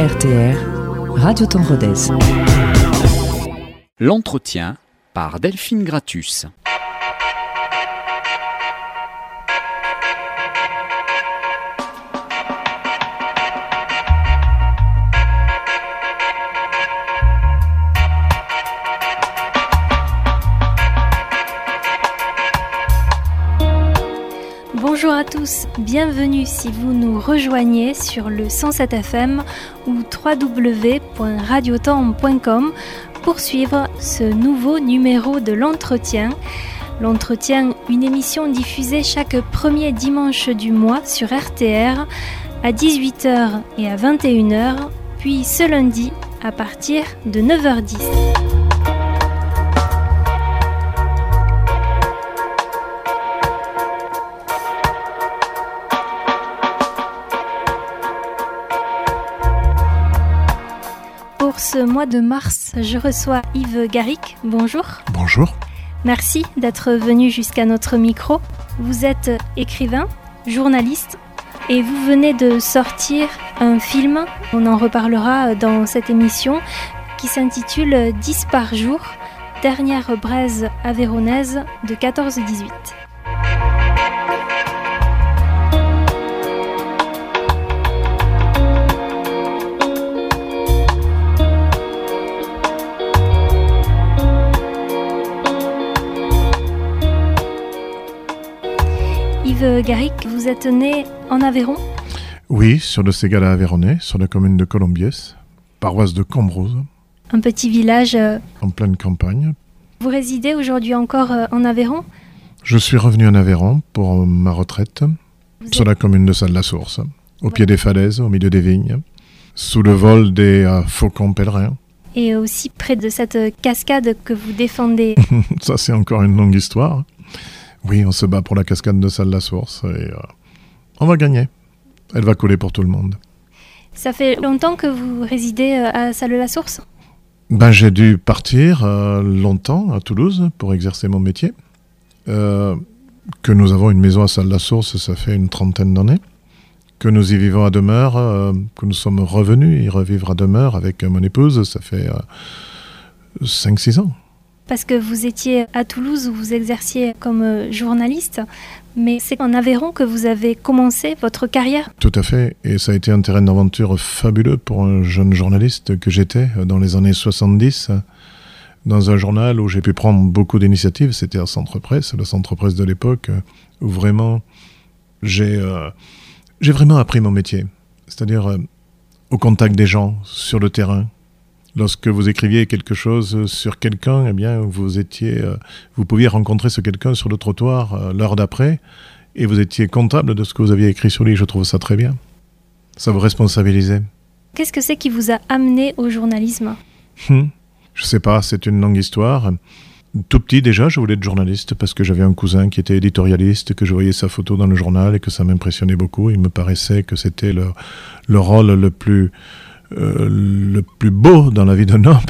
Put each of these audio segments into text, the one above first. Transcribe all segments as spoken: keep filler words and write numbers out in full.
R T R, Radio Temps Rodez. L'entretien par Delphine Gratus. Bonjour à tous, bienvenue si vous nous rejoignez sur le cent sept F M ou w w w point radiotemps point com pour suivre ce nouveau numéro de l'entretien. L'entretien, une émission diffusée chaque premier dimanche du mois sur R T R à dix-huit heures et à vingt et une heures, puis ce lundi à partir de neuf heures dix. Pour ce mois de mars, je reçois Yves Garrick. Bonjour. Bonjour. Merci d'être venu jusqu'à notre micro. Vous êtes écrivain, journaliste et vous venez de sortir un film, on en reparlera dans cette émission, qui s'intitule dix par jour, dernière braise aveyronnaise de quatorze dix-huit. Yves Garrick, vous êtes né en Aveyron ? Oui, sur le Ségala aveyronnais, sur la commune de Colombiès, paroisse de Cambrousse. Un petit village... Euh... En pleine campagne. Vous résidez aujourd'hui encore euh, en Aveyron ? Je suis revenu en Aveyron pour euh, ma retraite, vous sur êtes... la commune de Salles-la-Source, au ouais. pied des falaises, au milieu des vignes, sous le vol des euh, faucons pèlerins. Et aussi près de cette cascade que vous défendez. Ça, c'est encore une longue histoire. Oui, on se bat pour la cascade de Salles-la-Source et euh, on va gagner. Elle va couler pour tout le monde. Ça fait longtemps que vous résidez à Salles-la-Source ? Ben, j'ai dû partir euh, longtemps à Toulouse pour exercer mon métier. Euh, que nous avons une maison à Salles-la-Source, ça fait une trentaine d'années. Que nous y vivons à demeure, euh, que nous sommes revenus y revivre à demeure avec mon épouse, ça fait euh, cinq six ans. Parce que vous étiez à Toulouse où vous exerciez comme journaliste, mais c'est en Aveyron que vous avez commencé votre carrière ? Tout à fait, et ça a été un terrain d'aventure fabuleux pour un jeune journaliste que j'étais dans les années soixante-dix, dans un journal où j'ai pu prendre beaucoup d'initiatives, c'était à Centre Presse, le Centre Presse de l'époque, où vraiment j'ai, euh, j'ai vraiment appris mon métier, c'est-à-dire euh, au contact des gens, sur le terrain. Lorsque vous écriviez quelque chose sur quelqu'un, eh bien, vous étiez, euh, vous pouviez rencontrer ce quelqu'un sur le trottoir euh, l'heure d'après, et vous étiez comptable de ce que vous aviez écrit sur lui. Je trouve ça très bien. Ça vous responsabilisait. Qu'est-ce que c'est qui vous a amené au journalisme ? hum, Je sais pas, c'est une longue histoire. Tout petit déjà, je voulais être journaliste parce que j'avais un cousin qui était éditorialiste, que je voyais sa photo dans le journal et que ça m'impressionnait beaucoup. Il me paraissait que c'était le, le rôle le plus... Euh, le plus beau dans la vie d'un homme.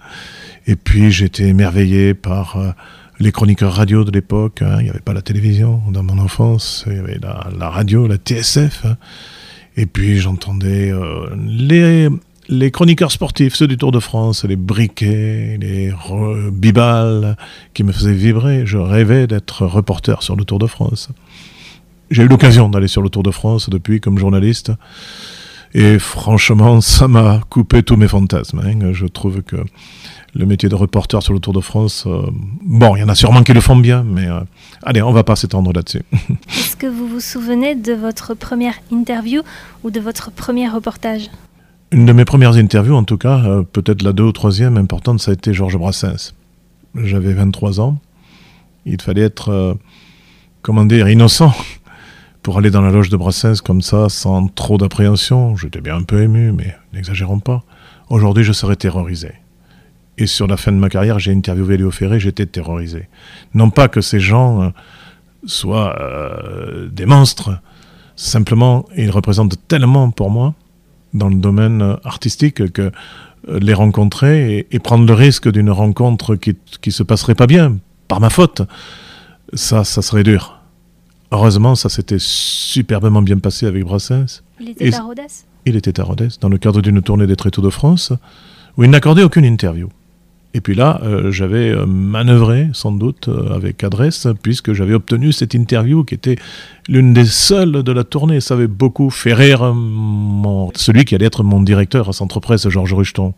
Et puis j'étais émerveillé par euh, les chroniqueurs radio de l'époque. Hein. Il n'y avait pas la télévision dans mon enfance, il y avait la, la radio, la T S F. Hein. Et puis j'entendais euh, les, les chroniqueurs sportifs, ceux du Tour de France, les Briquet, les re, Bibal, qui me faisaient vibrer. Je rêvais d'être reporter sur le Tour de France. J'ai eu l'occasion d'aller sur le Tour de France depuis comme journaliste. Et franchement, ça m'a coupé tous mes fantasmes. Hein. Je trouve que le métier de reporter sur le Tour de France, euh, bon, il y en a sûrement qui le font bien, mais euh, allez, on ne va pas s'étendre là-dessus. Est-ce que vous vous souvenez de votre première interview ou de votre premier reportage ? Une de mes premières interviews, en tout cas, euh, peut-être la deux ou troisième importante, ça a été Georges Brassens. J'avais vingt-trois ans. Il fallait être, euh, comment dire, innocent. Pour aller dans la loge de Brassens comme ça, sans trop d'appréhension. J'étais bien un peu ému, mais n'exagérons pas. Aujourd'hui, je serais terrorisé. Et sur la fin de ma carrière, j'ai interviewé Léo Ferré, j'étais terrorisé. Non pas que ces gens euh, soient euh, des monstres, simplement, ils représentent tellement pour moi, dans le domaine artistique, que euh, les rencontrer et, et prendre le risque d'une rencontre qui ne se passerait pas bien, par ma faute, ça, ça serait dur. Heureusement, ça s'était superbement bien passé avec Brassens. Il était Et à Rodez ? Il était à Rodez, dans le cadre d'une tournée des Tréteaux de France, où il n'accordait aucune interview. Et puis là, euh, j'avais euh, manœuvré, sans doute, euh, avec adresse, puisque j'avais obtenu cette interview qui était l'une des seules de la tournée. Ça avait beaucoup fait rire euh, mon, celui qui allait être mon directeur à Centre Presse, Georges Rucheton,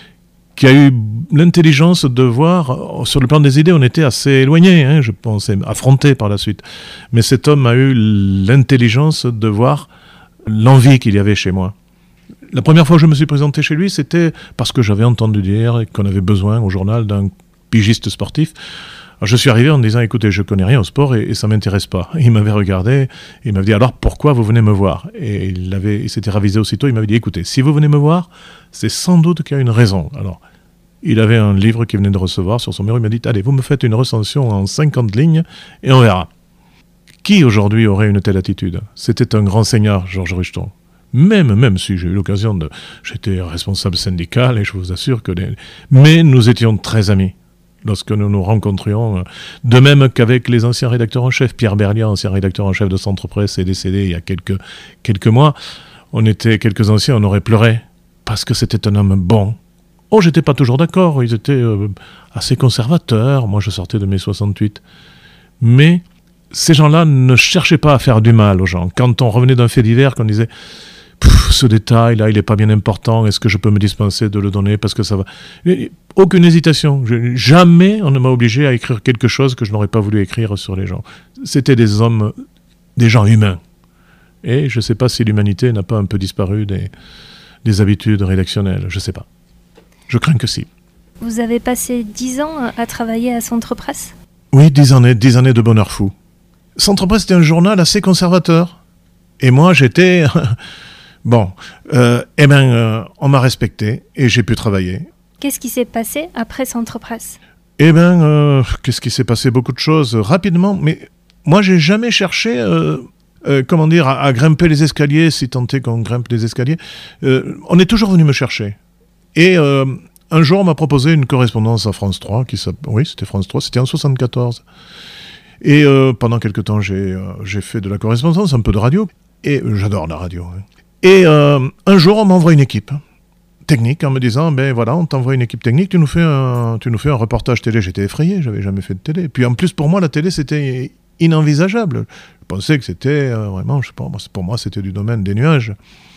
qui a eu l'intelligence de voir, sur le plan des idées, on était assez éloignés, hein, je pensais, affrontés par la suite. Mais cet homme a eu l'intelligence de voir l'envie qu'il y avait chez moi. La première fois que je me suis présenté chez lui, c'était parce que j'avais entendu dire qu'on avait besoin au journal d'un pigiste sportif. Alors je suis arrivé en disant, écoutez, je connais rien au sport et, et ça m'intéresse pas. Il m'avait regardé, il m'avait dit, alors pourquoi vous venez me voir ? Et il, avait, il s'était ravisé aussitôt, il m'avait dit, écoutez, si vous venez me voir, c'est sans doute qu'il y a une raison. Alors, il avait un livre qu'il venait de recevoir sur son bureau, il m'a dit, allez, vous me faites une recension en cinquante lignes et on verra. Qui aujourd'hui aurait une telle attitude ? C'était un grand seigneur, Georges Rucheton. Même, même si j'ai eu l'occasion de... J'étais responsable syndical et je vous assure que... Les... Mais nous étions très amis lorsque nous nous rencontrions. De même qu'avec les anciens rédacteurs en chef. Pierre Berliand, ancien rédacteur en chef de Centre Presse, est décédé il y a quelques, quelques mois. On était quelques anciens, on aurait pleuré parce que c'était un homme bon. Oh, j'étais pas toujours d'accord, ils étaient euh, assez conservateurs. Moi, je sortais de mai soixante-huit. Mais ces gens-là ne cherchaient pas à faire du mal aux gens. Quand on revenait d'un fait divers, qu'on disait... ce détail-là, il n'est pas bien important, est-ce que je peux me dispenser de le donner parce que ça va... Aucune hésitation. Je, jamais on ne m'a obligé à écrire quelque chose que je n'aurais pas voulu écrire sur les gens. C'était des hommes, des gens humains. Et je ne sais pas si l'humanité n'a pas un peu disparu des, des habitudes rédactionnelles, je ne sais pas. Je crains que si. Vous avez passé dix ans à travailler à Centre Presse ? Oui, dix années, dix années de bonheur fou. Centre Presse était un journal assez conservateur. Et moi, j'étais... Bon, euh, eh bien, euh, on m'a respecté et j'ai pu travailler. Qu'est-ce qui s'est passé après Centre Presse ? Eh bien, euh, qu'est-ce qui s'est passé ? Beaucoup de choses, rapidement. Mais moi, j'ai jamais cherché, euh, euh, comment dire, à, à grimper les escaliers, si tant est qu'on grimpe les escaliers. Euh, on est toujours venu me chercher. Et euh, un jour, on m'a proposé une correspondance à France trois. Qui oui, c'était France trois, c'était en soixante-quatorze. Et euh, pendant quelque temps, j'ai, euh, j'ai fait de la correspondance, un peu de radio. Et euh, j'adore la radio, hein. Et euh, un jour, on m'envoie une équipe technique en me disant, ben voilà, on t'envoie une équipe technique, tu nous fais un, tu nous fais un reportage télé. J'étais effrayé, j'avais jamais fait de télé. Puis en plus, pour moi, la télé, c'était inenvisageable. Je pensais que c'était euh, vraiment, je sais pas, pour moi, c'était du domaine des nuages.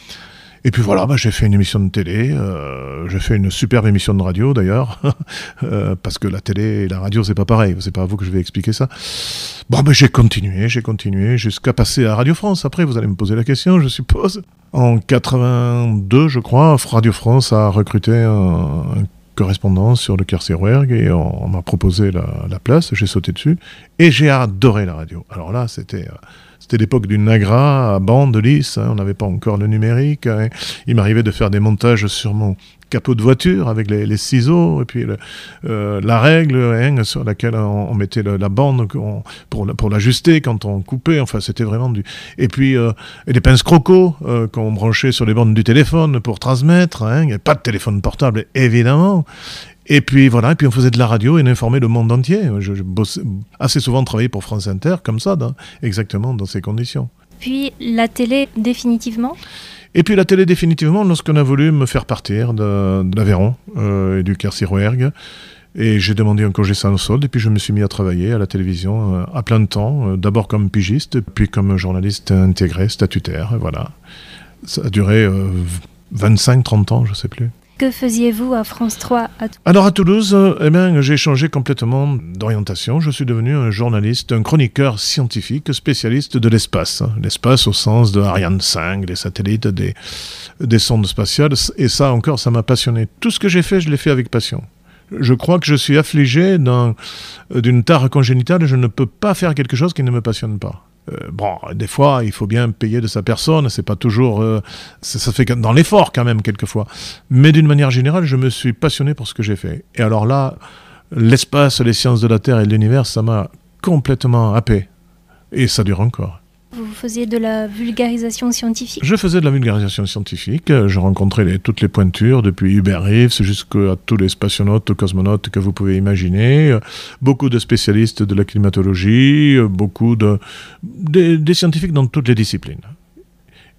Et puis voilà, bah, j'ai fait une émission de télé, euh, j'ai fait une superbe émission de radio d'ailleurs, euh, parce que la télé et la radio, c'est pas pareil, c'est pas à vous que je vais expliquer ça. Bon, ben j'ai continué, j'ai continué, jusqu'à passer à Radio France. Après, vous allez me poser la question, je suppose. En quatre-vingt-deux, je crois, Radio France a recruté un, un correspondant sur le Quercy-Rouergue et on, on m'a proposé la, la place, j'ai sauté dessus et j'ai adoré la radio. Alors là, c'était... Euh, C'était l'époque du Nagra à bande lisse, hein, on n'avait pas encore le numérique. Hein. Il m'arrivait de faire des montages sur mon capot de voiture avec les, les ciseaux et puis le, euh, la règle hein, sur laquelle on, on mettait le, la bande on, pour, pour l'ajuster quand on coupait. Enfin, c'était vraiment du... Et puis, euh, et des pinces croco euh, qu'on branchait sur les bandes du téléphone pour transmettre. Hein. Il n'y avait pas de téléphone portable, évidemment. Et puis voilà, et puis on faisait de la radio et on informait le monde entier. Je, je bossais assez souvent travaillé pour France Inter, comme ça, dans, exactement dans ces conditions. Puis la télé, définitivement ? Et puis la télé, définitivement, lorsqu'on a voulu me faire partir de, de l'Aveyron euh, et du Quercy-Rouergue. Et j'ai demandé un congé sans solde, et puis je me suis mis à travailler à la télévision euh, à plein de temps, euh, d'abord comme pigiste, puis comme journaliste intégré, statutaire, et voilà. Ça a duré euh, vingt-cinq trente ans, je ne sais plus. Que faisiez-vous à France trois à Toulouse ? Alors à Toulouse, euh, eh bien, j'ai changé complètement d'orientation. Je suis devenu un journaliste, un chroniqueur scientifique, spécialiste de l'espace. Hein. L'espace au sens de Ariane cinq, des satellites, des, des sondes spatiales. Et ça encore, ça m'a passionné. Tout ce que j'ai fait, je l'ai fait avec passion. Je crois que je suis affligé d'un, d'une tare congénitale. Je ne peux pas faire quelque chose qui ne me passionne pas. Euh, bon, des fois, il faut bien payer de sa personne, c'est pas toujours... Euh, ça, ça fait dans l'effort quand même, quelquefois. Mais d'une manière générale, je me suis passionné pour ce que j'ai fait. Et alors là, l'espace, les sciences de la Terre et de l'univers, ça m'a complètement happé. Et ça dure encore. Vous faisiez de la vulgarisation scientifique ? Je faisais de la vulgarisation scientifique. Je rencontrais les, toutes les pointures, depuis Hubert Reeves jusqu'à tous les spationautes, cosmonautes que vous pouvez imaginer. Beaucoup de spécialistes de la climatologie, beaucoup de, des, des scientifiques dans toutes les disciplines.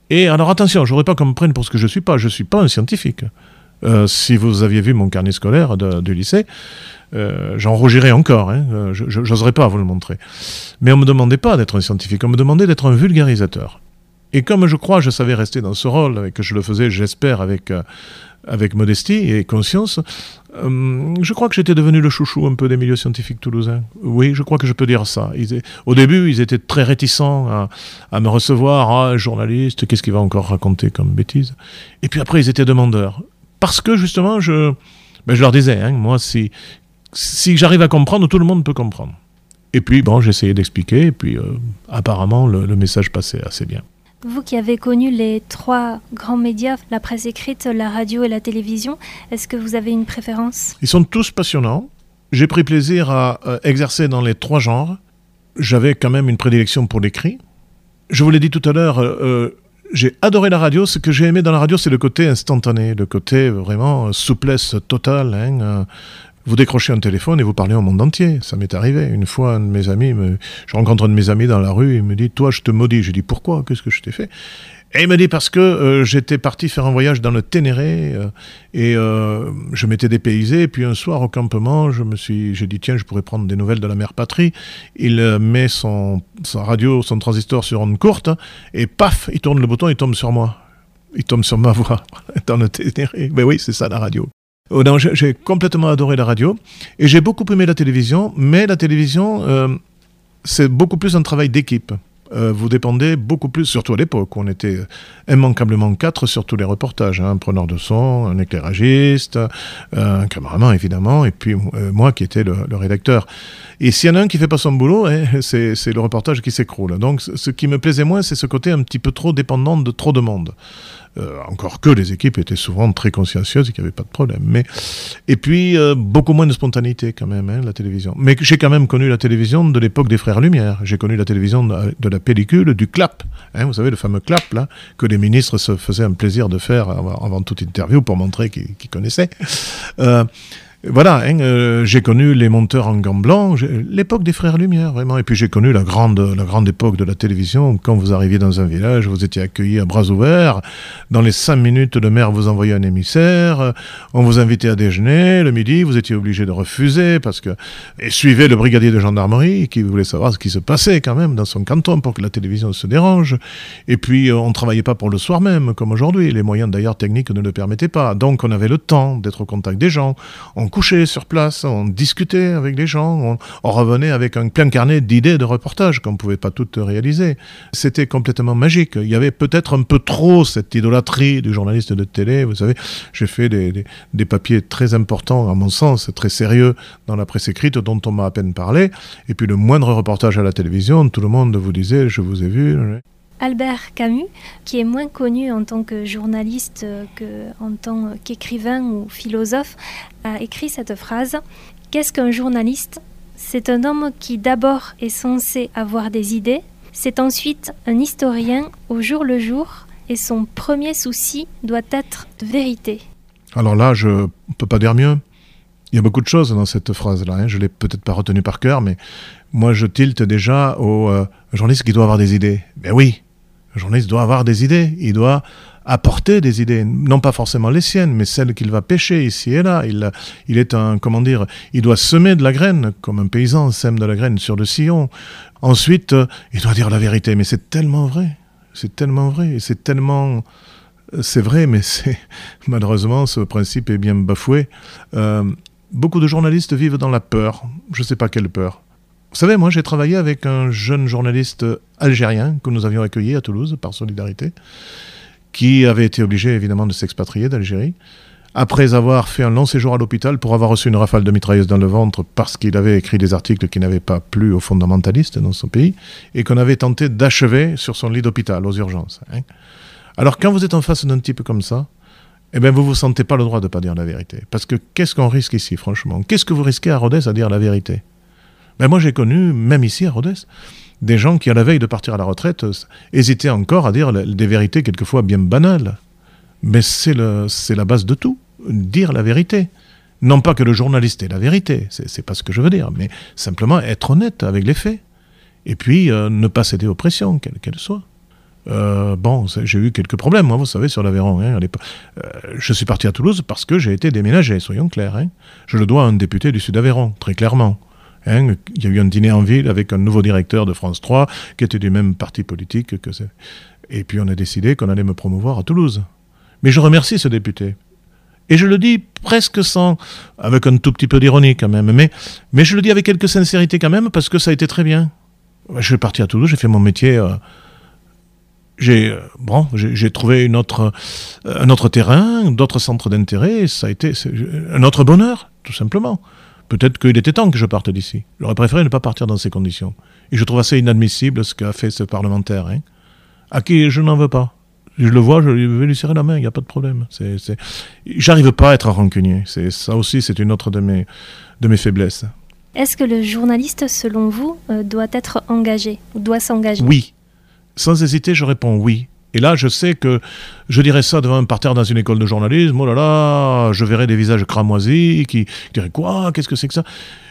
Et alors attention, je ne voudrais pas qu'on me prenne pour ce que je ne suis pas. Je ne suis pas un scientifique. Euh, si vous aviez vu mon carnet scolaire de, de lycée, euh, j'en rougirais encore. Hein. Je n'oserais pas vous le montrer. Mais on ne me demandait pas d'être un scientifique, on me demandait d'être un vulgarisateur. Et comme je crois, je savais rester dans ce rôle, et que je le faisais, j'espère, avec, euh, avec modestie et conscience, euh, je crois que j'étais devenu le chouchou un peu des milieux scientifiques toulousains. Oui, je crois que je peux dire ça. Ils, au début, ils étaient très réticents à, à me recevoir. Ah, un journaliste, qu'est-ce qu'il va encore raconter comme bêtise? Et puis après, ils étaient demandeurs. Parce que, justement, je, ben, je leur disais, hein, moi, si, si j'arrive à comprendre, tout le monde peut comprendre. Et puis, bon, j'essayais d'expliquer, et puis, euh, apparemment, le, le message passait assez bien. Vous qui avez connu les trois grands médias, la presse écrite, la radio et la télévision, est-ce que vous avez une préférence? Ils sont tous passionnants. J'ai pris plaisir à euh, exercer dans les trois genres. J'avais quand même une prédilection pour l'écrit. Je vous l'ai dit tout à l'heure, euh, j'ai adoré la radio. Ce que j'ai aimé dans la radio, c'est le côté instantané, le côté vraiment euh, souplesse totale. Hein, euh, Vous décrochez un téléphone et vous parlez au monde entier. Ça m'est arrivé. Une fois, un de mes amis, me... je rencontre un de mes amis dans la rue, il me dit « Toi, je te maudis ». Je dis « Pourquoi? Qu'est-ce que je t'ai fait ?» Et il me dit « Parce que euh, j'étais parti faire un voyage dans le Ténéré euh, et euh, je m'étais dépaysé. Et puis un soir, au campement, je me suis, j'ai dit « Tiens, je pourrais prendre des nouvelles de la mère patrie ». Il euh, met son, sa radio, son transistor sur onde courte et paf, il tourne le bouton, il tombe sur moi. Il tombe sur ma voix dans le Ténéré. Ben oui, c'est ça la radio. Oh non, j'ai, j'ai complètement adoré la radio et j'ai beaucoup aimé la télévision, mais la télévision, euh, c'est beaucoup plus un travail d'équipe. Euh, vous dépendez beaucoup plus, surtout à l'époque, où on était immanquablement quatre sur tous les reportages, hein, un preneur de son, un éclairagiste, euh, un caméraman évidemment, et puis euh, moi qui étais le, le rédacteur. Et s'il y en a un qui fait pas son boulot, hein, c'est, c'est le reportage qui s'écroule. Donc ce qui me plaisait moins, c'est ce côté un petit peu trop dépendant de trop de monde. Euh, encore que les équipes étaient souvent très consciencieuses et qu'il n'y avait pas de problème. Mais... Et puis, euh, beaucoup moins de spontanéité quand même, hein, la télévision. Mais j'ai quand même connu la télévision de l'époque des Frères Lumière. J'ai connu la télévision de, de la pellicule, du clap. Hein, vous savez, le fameux clap, là, que les ministres se faisaient un plaisir de faire avant, avant toute interview pour montrer qu'ils, qu'ils connaissaient. Euh, Voilà, hein, euh, j'ai connu les monteurs en gants blancs, l'époque des Frères Lumière, vraiment. Et puis j'ai connu la grande, la grande époque de la télévision. Quand vous arriviez dans un village, vous étiez accueillis à bras ouverts. Dans les cinq minutes, le maire vous envoyait un émissaire. On vous invitait à déjeuner. Le midi, vous étiez obligé de refuser parce que... Et suivait le brigadier de gendarmerie qui voulait savoir ce qui se passait quand même dans son canton pour que la télévision se dérange. Et puis, on ne travaillait pas pour le soir même, comme aujourd'hui. Les moyens d'ailleurs techniques ne le permettaient pas. Donc, on avait le temps d'être au contact des gens. On couchait sur place, on discutait avec les gens, on, on revenait avec un plein carnet d'idées de reportages qu'on ne pouvait pas toutes réaliser. C'était complètement magique. Il y avait peut-être un peu trop cette idolâtrie du journaliste de télé. Vous savez, j'ai fait des, des, des papiers très importants, à mon sens, très sérieux dans la presse écrite dont on m'a à peine parlé. Et puis le moindre reportage à la télévision, tout le monde vous disait « je vous ai vu ». Albert Camus, qui est moins connu en tant que journaliste qu'en tant qu'écrivain ou philosophe, a écrit cette phrase « Qu'est-ce qu'un journaliste ? C'est un homme qui d'abord est censé avoir des idées, c'est ensuite un historien au jour le jour, et son premier souci doit être de vérité. » Alors là, je ne peux pas dire mieux. Il y a beaucoup de choses dans cette phrase-là. Hein. Je ne l'ai peut-être pas retenue par cœur, mais moi je tilte déjà au euh, journaliste qui doit avoir des idées. Ben oui, le journaliste doit avoir des idées, il doit apporter des idées, non pas forcément les siennes, mais celles qu'il va pêcher ici et là. Il, il est un, comment dire, il doit semer de la graine, comme un paysan sème de la graine sur le sillon. Ensuite, euh, il doit dire la vérité, mais c'est tellement vrai, c'est tellement vrai, c'est tellement... C'est vrai, mais c'est malheureusement, ce principe est bien bafoué. Euh, beaucoup de journalistes vivent dans la peur, je ne sais pas quelle peur. Vous savez, moi j'ai travaillé avec un jeune journaliste algérien que nous avions accueilli à Toulouse par solidarité, qui avait été obligé évidemment de s'expatrier d'Algérie, après avoir fait un long séjour à l'hôpital pour avoir reçu une rafale de mitrailleuse dans le ventre parce qu'il avait écrit des articles qui n'avaient pas plu aux fondamentalistes dans son pays, et qu'on avait tenté d'achever sur son lit d'hôpital aux urgences. Hein. Alors quand vous êtes en face d'un type comme ça, eh bien vous ne vous sentez pas le droit de ne pas dire la vérité. Parce que qu'est-ce qu'on risque ici, franchement ? Qu'est-ce que vous risquez à Rodez à dire la vérité ? Ben moi j'ai connu, même ici à Rodez, des gens qui à la veille de partir à la retraite hésitaient encore à dire des vérités quelquefois bien banales. Mais c'est, le, c'est la base de tout, dire la vérité. Non pas que le journaliste ait la vérité, c'est, c'est pas ce que je veux dire, mais simplement être honnête avec les faits. Et puis euh, ne pas céder aux pressions, quelles qu'elles soient. Euh, bon, j'ai eu quelques problèmes, moi, vous savez, sur l'Aveyron. Hein, euh, je suis parti à Toulouse parce que j'ai été déménagé, soyons clairs. Hein. Je le dois à un député du Sud-Aveyron, très clairement. Hein. Il y a eu un dîner en ville avec un nouveau directeur de France trois qui était du même parti politique que c'est. Et puis on a décidé qu'on allait me promouvoir à Toulouse. Mais je remercie ce député. Et je le dis presque sans, avec un tout petit peu d'ironie quand même, mais, mais je le dis avec quelques sincérité quand même parce que ça a été très bien. Je suis parti à Toulouse, j'ai fait mon métier... Euh, J'ai, bon, j'ai, j'ai trouvé une autre, un autre terrain, d'autres centres d'intérêt, et ça a été un autre bonheur, tout simplement. Peut-être qu'il était temps que je parte d'ici. J'aurais préféré ne pas partir dans ces conditions. Et je trouve assez inadmissible ce qu'a fait ce parlementaire, hein, à qui je n'en veux pas. Je le vois, je vais lui serrer la main, il n'y a pas de problème. C'est, c'est... J'arrive pas à être rancunier. C'est, ça aussi, c'est une autre de mes, de mes faiblesses. Est-ce que le journaliste, selon vous, euh, doit être engagé, ou doit s'engager ? Oui. Sans hésiter, je réponds oui. Et là, je sais que je dirais ça devant un parterre dans une école de journalisme. Oh là là, je verrais des visages cramoisis qui, qui diraient quoi ? Qu'est-ce que c'est que ça ?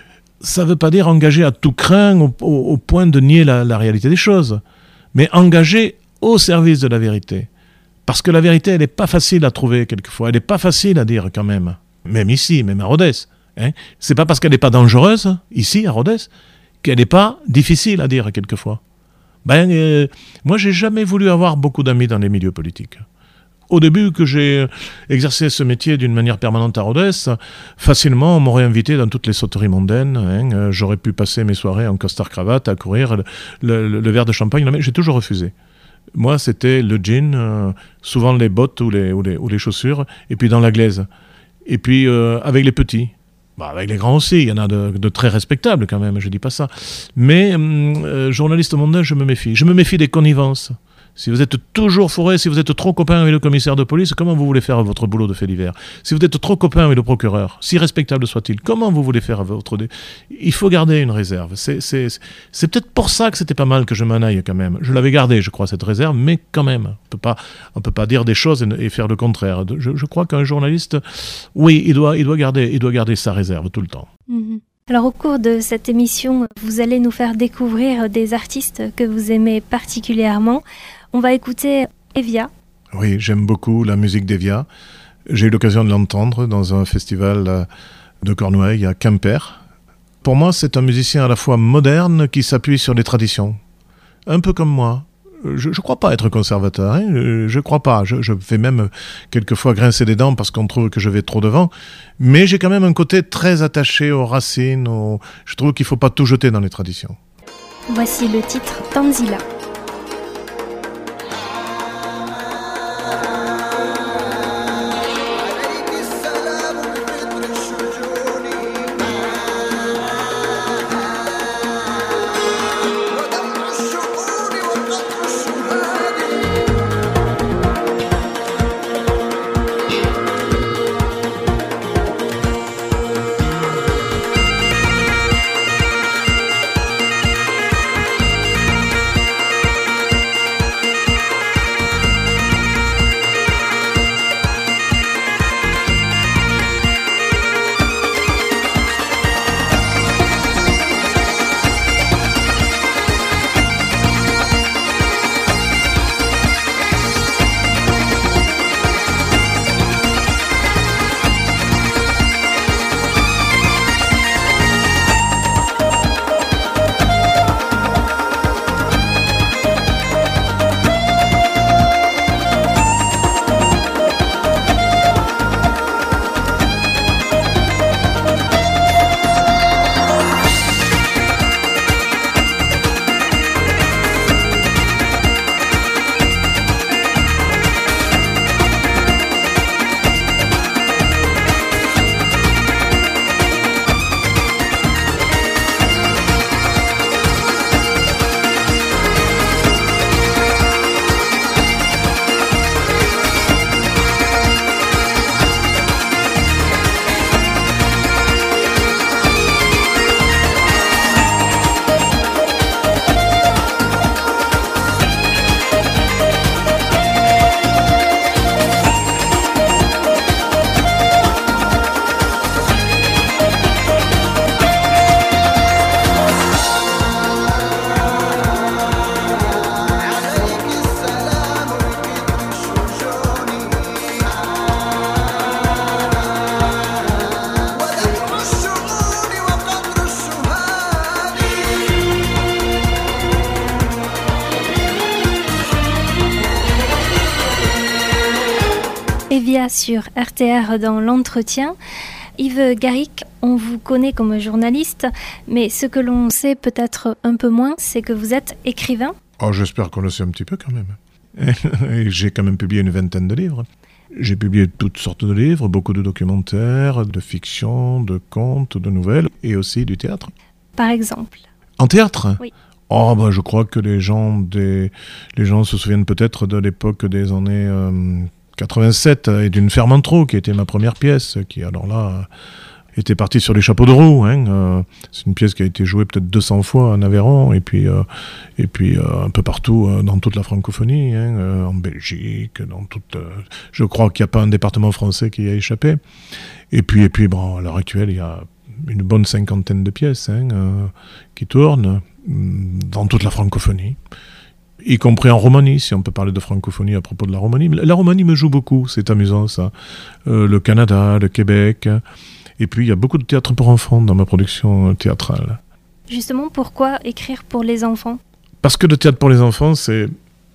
Ça ne veut pas dire engagé à tout crin au, au, au point de nier la, la réalité des choses, mais engagé au service de la vérité. Parce que la vérité, elle n'est pas facile à trouver quelquefois. Elle n'est pas facile à dire quand même. Même ici, même à Rodez. Hein ? C'est pas parce qu'elle n'est pas dangereuse, ici, à Rodez, qu'elle n'est pas difficile à dire quelquefois. Ben, euh, moi, j'ai jamais voulu avoir beaucoup d'amis dans les milieux politiques. Au début que j'ai exercé ce métier d'une manière permanente à Rodez, facilement, on m'aurait invité dans toutes les sauteries mondaines. Hein, euh, j'aurais pu passer mes soirées en costard-cravate à courir le, le, le verre de champagne. Mais j'ai toujours refusé. Moi, c'était le jean, euh, souvent les bottes ou les, ou, les, ou les chaussures, et puis dans la glaise. Et puis euh, avec les petits. Bah, avec les grands aussi, il y en a de, de très respectables quand même, je dis pas ça. Mais euh, journaliste mondain, je me méfie. Je me méfie des connivences. Si vous êtes toujours fourré, si vous êtes trop copain avec le commissaire de police, comment vous voulez faire votre boulot de fait divers ? Si vous êtes trop copain avec le procureur, si respectable soit-il, comment vous voulez faire votre... Dé... Il faut garder une réserve. C'est, c'est, c'est peut-être pour ça que c'était pas mal que je m'en aille quand même. Je l'avais gardée, je crois, cette réserve, mais quand même, on peut pas, on peut pas dire des choses et, et faire le contraire. Je, je crois qu'un journaliste, oui, il doit, il doit garder, il doit garder sa réserve tout le temps. Mmh. Alors au cours de cette émission, vous allez nous faire découvrir des artistes que vous aimez particulièrement. On va écouter Evia. Oui, j'aime beaucoup la musique d'Evia. J'ai eu l'occasion de l'entendre dans un festival de Cornouailles à Quimper. Pour moi, c'est un musicien à la fois moderne qui s'appuie sur les traditions. Un peu comme moi. Je ne crois pas être conservateur, hein. je ne crois pas. Je, je fais même quelquefois grincer des dents parce qu'on trouve que je vais trop devant. Mais j'ai quand même un côté très attaché aux racines. Aux... Je trouve qu'il ne faut pas tout jeter dans les traditions. Voici le titre Tanzila. Evia sur R T R dans l'entretien. Yves Garrick, on vous connaît comme journaliste, mais ce que l'on sait peut-être un peu moins, c'est que vous êtes écrivain. Oh, j'espère qu'on le sait un petit peu quand même. Et j'ai quand même publié une vingtaine de livres. J'ai publié toutes sortes de livres, beaucoup de documentaires, de fiction, de contes, de nouvelles, et aussi du théâtre. Par exemple ? En théâtre ? Oui. Oh, bah, je crois que les gens, des... les gens se souviennent peut-être de l'époque des années euh, quatre-vingt-sept et d'une Ferme en trop, qui était ma première pièce, qui alors là était partie sur les chapeaux de roue. Hein. Euh, c'est une pièce qui a été jouée peut-être deux cents fois en Aveyron, et puis, euh, et puis euh, un peu partout euh, dans toute la francophonie, hein, euh, en Belgique, dans toute. Euh, je crois qu'il n'y a pas un département français qui y a échappé. Et puis, et puis bon, à l'heure actuelle, il y a une bonne cinquantaine de pièces hein, euh, qui tournent dans toute la francophonie, y compris en Roumanie, si on peut parler de francophonie à propos de la Roumanie. La Roumanie me joue beaucoup, c'est amusant ça. Euh, le Canada, le Québec, et puis il y a beaucoup de théâtre pour enfants dans ma production théâtrale. Justement, pourquoi écrire pour les enfants ? Parce que le théâtre pour les enfants, c'est,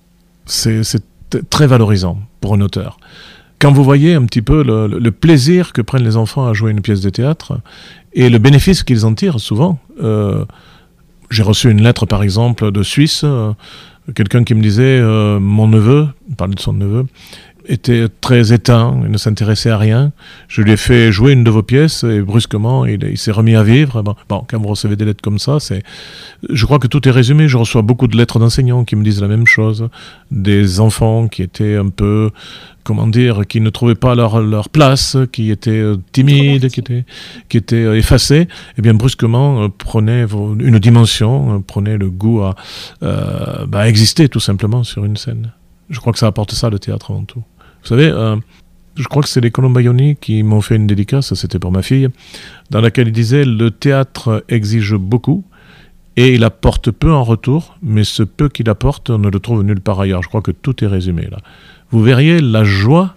c'est, c'est très valorisant pour un auteur. Quand vous voyez un petit peu le, le plaisir que prennent les enfants à jouer une pièce de théâtre, et le bénéfice qu'ils en tirent souvent... Euh, J'ai reçu une lettre, par exemple, de Suisse, euh, quelqu'un qui me disait euh, mon neveu, il parlait de son neveu, était très éteint, il ne s'intéressait à rien. Je lui ai fait jouer une de vos pièces et brusquement, il, il s'est remis à vivre. Bon, bon, quand vous recevez des lettres comme ça, c'est... je crois que tout est résumé. Je reçois beaucoup de lettres d'enseignants qui me disent la même chose, des enfants qui étaient un peu... comment dire, qui ne trouvaient pas leur, leur place, qui étaient euh, timides, qui étaient, qui étaient euh, effacés, et bien brusquement euh, prenaient vos, une dimension, euh, prenaient le goût à, euh, bah, à exister tout simplement sur une scène. Je crois que ça apporte ça, le théâtre avant tout. Vous savez, euh, je crois que c'est les Colombaioni qui m'ont fait une dédicace, c'était pour ma fille, dans laquelle ils disaient « Le théâtre exige beaucoup, et il apporte peu en retour, mais ce peu qu'il apporte, on ne le trouve nulle part ailleurs. » Je crois que tout est résumé là. Vous verriez la joie,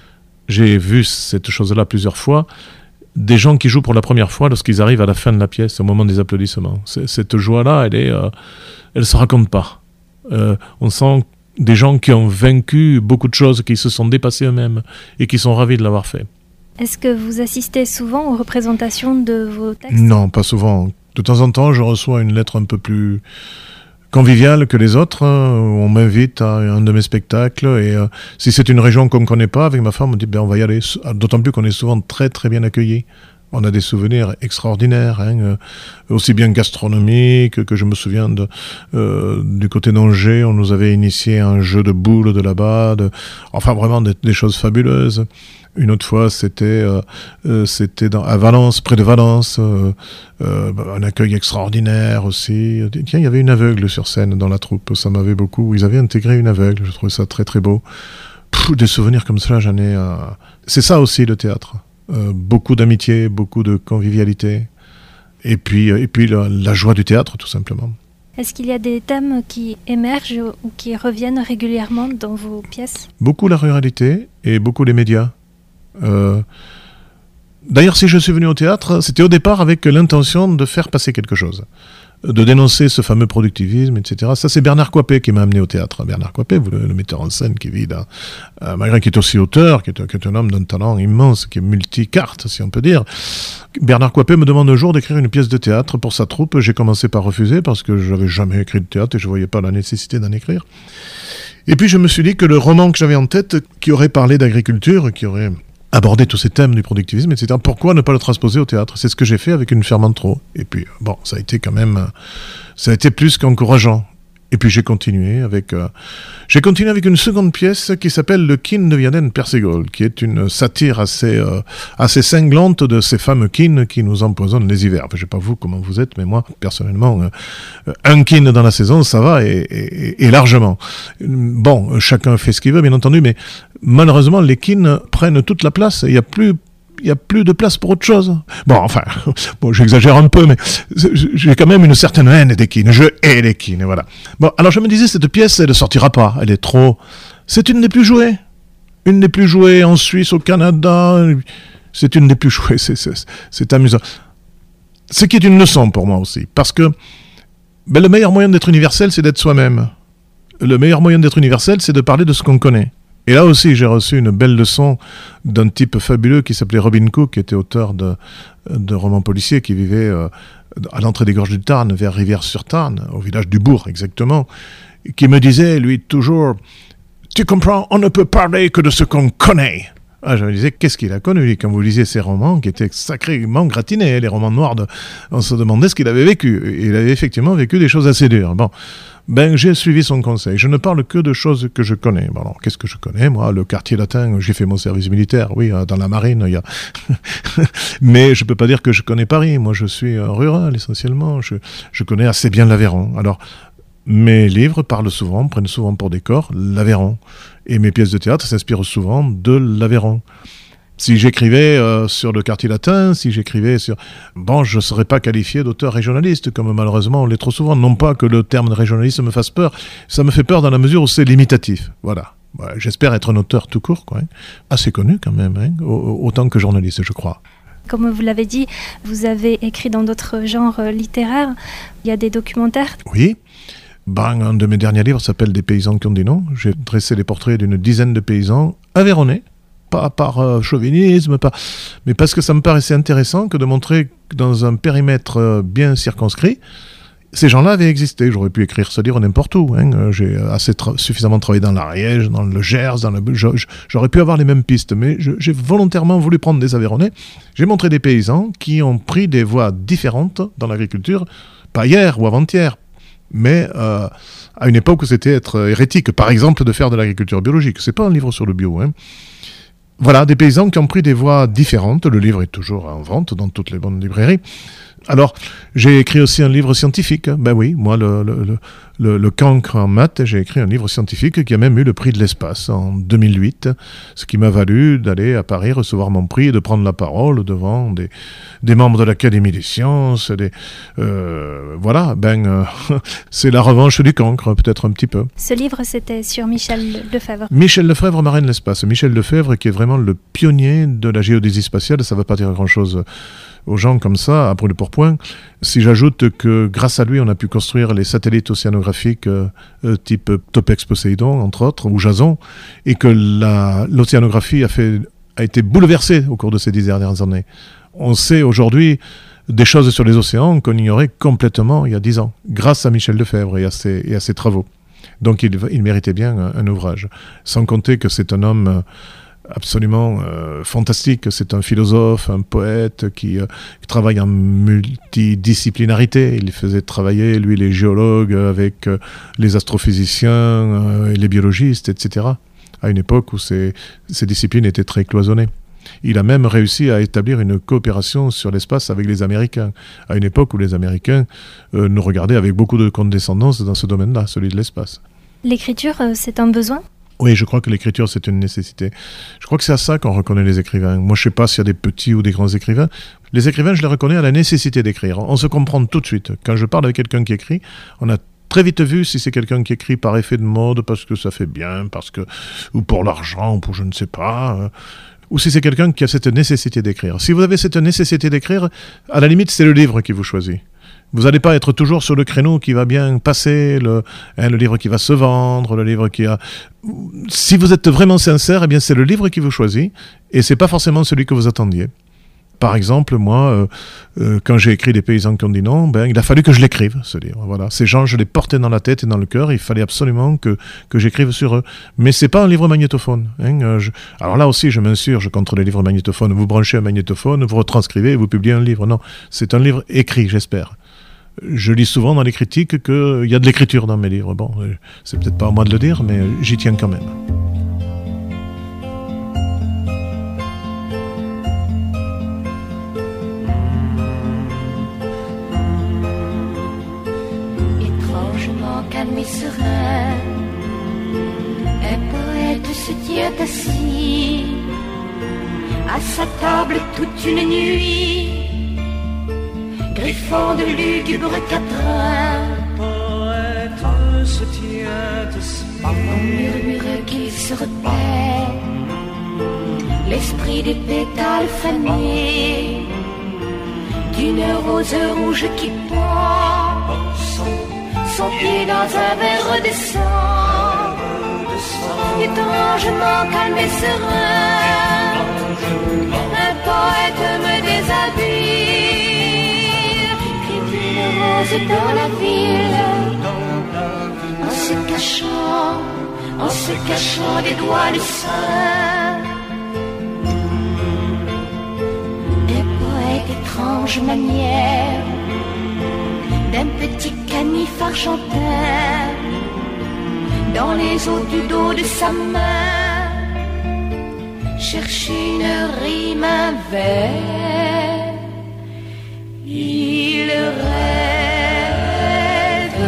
j'ai vu cette chose-là plusieurs fois, des gens qui jouent pour la première fois lorsqu'ils arrivent à la fin de la pièce, au moment des applaudissements. C'est, cette joie-là, elle est, euh, elle se raconte pas. Euh, on sent des gens qui ont vaincu beaucoup de choses, qui se sont dépassés eux-mêmes et qui sont ravis de l'avoir fait. Est-ce que vous assistez souvent aux représentations de vos textes ? Non, pas souvent. De temps en temps, je reçois une lettre un peu plus... convivial que les autres, hein, où on m'invite à un de mes spectacles, et euh, si c'est une région qu'on ne connaît pas, avec ma femme, on dit ben, on va y aller, d'autant plus qu'on est souvent très très bien accueillis. On a des souvenirs extraordinaires, hein, euh, aussi bien gastronomiques que je me souviens de, euh, du côté d'Angers, on nous avait initié à un jeu de boules de là-bas, de, enfin vraiment des, des choses fabuleuses. Une autre fois, c'était, euh, euh, c'était dans, à Valence, près de Valence, euh, euh, un accueil extraordinaire aussi. Tiens, il y avait une aveugle sur scène dans la troupe, ça m'avait beaucoup. Ils avaient intégré une aveugle, je trouvais ça très très beau. Pff, des souvenirs comme ça, j'en ai... Euh... C'est ça aussi le théâtre. Euh, beaucoup d'amitié, beaucoup de convivialité. Et puis, et puis la, la joie du théâtre, tout simplement. Est-ce qu'il y a des thèmes qui émergent ou qui reviennent régulièrement dans vos pièces ? Beaucoup la ruralité et beaucoup les médias. Euh, d'ailleurs, si je suis venu au théâtre, c'était au départ avec l'intention de faire passer quelque chose, de dénoncer ce fameux productivisme, et cetera. Ça, c'est Bernard Coipet qui m'a amené au théâtre. Bernard Coipet, le, le metteur en scène qui vit là, euh, malgré qu'il est aussi auteur, qui est, qui est un homme d'un talent immense, qui est multicarte, si on peut dire. Bernard Coipet me demande un jour d'écrire une pièce de théâtre pour sa troupe. J'ai commencé par refuser parce que je n'avais jamais écrit de théâtre et je ne voyais pas la nécessité d'en écrire. Et puis je me suis dit que le roman que j'avais en tête, qui aurait parlé d'agriculture, qui aurait aborder tous ces thèmes du productivisme, et cetera. Pourquoi ne pas le transposer au théâtre ? C'est ce que j'ai fait avec une Ferme en trop. Et puis, bon, ça a été quand même... Ça a été plus qu'encourageant. Et puis j'ai continué avec... Euh, j'ai continué avec une seconde pièce qui s'appelle Le Kin de Viaden Persegol, qui est une satire assez, euh, assez cinglante de ces fameux kins qui nous empoisonnent les hivers. Enfin, je ne sais pas vous comment vous êtes, mais moi, personnellement, euh, un kin dans la saison, ça va, et, et, et largement. Bon, chacun fait ce qu'il veut, bien entendu, mais malheureusement, les kins prennent toute la place. Il n'y a plus... il n'y a plus de place pour autre chose. Bon, enfin, bon, j'exagère un peu, mais j'ai quand même une certaine haine des kines. Je hais les kines, voilà. Bon, alors je me disais, cette pièce, elle ne sortira pas. Elle est trop... C'est une des plus jouées. Une des plus jouées en Suisse, au Canada. C'est une des plus jouées. C'est, c'est, c'est amusant. Ce qui est une leçon pour moi aussi. Parce que ben, le meilleur moyen d'être universel, c'est d'être soi-même. Le meilleur moyen d'être universel, c'est de parler de ce qu'on connaît. Et là aussi, j'ai reçu une belle leçon d'un type fabuleux qui s'appelait Robin Cook, qui était auteur de, de romans policiers, qui vivait euh, à l'entrée des gorges du Tarn, vers Rivière-sur-Tarn, au village du Bourg exactement, qui me disait, lui, toujours, « Tu comprends, on ne peut parler que de ce qu'on connaît ». Ah, je me disais, qu'est-ce qu'il a connu, lui, quand vous lisiez ces romans qui étaient sacrément gratinés, les romans noirs, de... on se demandait ce qu'il avait vécu. Et il avait effectivement vécu des choses assez dures. Bon, ben j'ai suivi son conseil. Je ne parle que de choses que je connais. Bon, alors, qu'est-ce que je connais, moi? Le quartier latin, j'ai fait mon service militaire, oui, dans la marine, il y a... Mais je peux pas dire que je connais Paris. Moi, je suis rural, essentiellement. Je, je connais assez bien l'Aveyron. Alors, mes livres parlent souvent, prennent souvent pour décor l'Aveyron. Et mes pièces de théâtre s'inspirent souvent de l'Aveyron. Si j'écrivais euh, sur le quartier latin, si j'écrivais sur... Bon, je ne serais pas qualifié d'auteur régionaliste, comme malheureusement on l'est trop souvent. Non pas que le terme de régionaliste me fasse peur, ça me fait peur dans la mesure où c'est limitatif. Voilà. Voilà. J'espère être un auteur tout court, quoi, hein. Assez connu quand même, hein, autant que journaliste, je crois. Comme vous l'avez dit, vous avez écrit dans d'autres genres littéraires. Il y a des documentaires. Oui. Ben, un de mes derniers livres s'appelle « Des paysans qui ont des noms ». J'ai dressé les portraits d'une dizaine de paysans aveyronnais, pas par euh, chauvinisme, pas... mais parce que ça me paraissait intéressant que de montrer que dans un périmètre euh, bien circonscrit, ces gens-là avaient existé. J'aurais pu écrire ce livre n'importe où. Hein. J'ai assez tra- suffisamment travaillé dans l'Ariège, dans le Gers, dans le... j'aurais pu avoir les mêmes pistes, mais je, j'ai volontairement voulu prendre des Aveyronnais. J'ai montré des paysans qui ont pris des voies différentes dans l'agriculture, pas hier ou avant-hier, mais euh, à une époque où c'était être hérétique, par exemple, de faire de l'agriculture biologique. C'est pas un livre sur le bio. Hein. Voilà, des paysans qui ont pris des voies différentes. Le livre est toujours en vente dans toutes les bonnes librairies. Alors, j'ai écrit aussi un livre scientifique. Ben oui, moi, le, le, le, le, le cancre en maths, j'ai écrit un livre scientifique qui a même eu le prix de l'espace en deux mille huit, ce qui m'a valu d'aller à Paris recevoir mon prix et de prendre la parole devant des, des membres de l'Académie des sciences. Des, euh, voilà, ben, euh, c'est la revanche du cancre, peut-être un petit peu. Ce livre, c'était sur Michel Lefebvre. Michel Lefebvre marraine l'espace. Michel Lefebvre, qui est vraiment le pionnier de la géodésie spatiale, ça ne va pas dire grand-chose aux gens comme ça, à brûle pour point. Si j'ajoute que grâce à lui, on a pu construire les satellites océanographiques euh, type Topex Poséidon, entre autres, ou Jason, et que la, l'océanographie a, fait, a été bouleversée au cours de ces dix dernières années. On sait aujourd'hui des choses sur les océans qu'on ignorait complètement il y a dix ans, grâce à Michel Lefebvre et à ses, et à ses travaux. Donc il, il méritait bien un, un ouvrage. Sans compter que c'est un homme... Euh, absolument euh, fantastique. C'est un philosophe, un poète qui, euh, qui travaille en multidisciplinarité. Il faisait travailler, lui, les géologues avec euh, les astrophysiciens, euh, et les biologistes, et cetera. À une époque où ces, ces disciplines étaient très cloisonnées. Il a même réussi à établir une coopération sur l'espace avec les Américains, à une époque où les Américains euh, nous regardaient avec beaucoup de condescendance dans ce domaine-là, celui de l'espace. L'écriture, euh, c'est un besoin ? Oui, je crois que l'écriture, c'est une nécessité. Je crois que c'est à ça qu'on reconnaît les écrivains. Moi, je ne sais pas s'il y a des petits ou des grands écrivains. Les écrivains, je les reconnais à la nécessité d'écrire. On se comprend tout de suite. Quand je parle avec quelqu'un qui écrit, on a très vite vu si c'est quelqu'un qui écrit par effet de mode, parce que ça fait bien, parce que ou pour l'argent, ou pour je ne sais pas, euh, ou si c'est quelqu'un qui a cette nécessité d'écrire. Si vous avez cette nécessité d'écrire, à la limite, c'est le livre qui vous choisit. Vous n'allez pas être toujours sur le créneau qui va bien passer, le, hein, le livre qui va se vendre, le livre qui a... Si vous êtes vraiment sincère, eh bien c'est le livre qui vous choisit, et c'est pas forcément celui que vous attendiez. Par exemple, moi, euh, euh, quand j'ai écrit Des paysans qui ont dit non, ben, il a fallu que je l'écrive, ce livre. Voilà. Ces gens, je les portais dans la tête et dans le cœur, il fallait absolument que, que j'écrive sur eux. Mais c'est pas un livre magnétophone. Hein, je... Alors là aussi, je m'insurge contre les livres magnétophones. Vous branchez un magnétophone, vous retranscrivez et vous publiez un livre. Non, c'est un livre écrit, j'espère. Je lis souvent dans les critiques qu'il y a de l'écriture dans mes livres. Bon, c'est peut-être pas à moi de le dire, mais j'y tiens quand même. Étrangement calme et serein, un poète se tient assis à sa table toute une nuit, griffant de lugubres quatrains. Poète se tient assis, On murmure qu'il se repère, l'esprit des pétales fanés d'une rose rouge qui pend, son pied dans un verre de sang, sang, étrangement calme et serein. Un poète me déshabille, crie une rose dans la ville, en se cachant, en se cachant des doigts de sein. Un poète étrange manière d'un petit canif argentin, dans les eaux du dos de sa main, cherche une rime, un vers. Il rêve.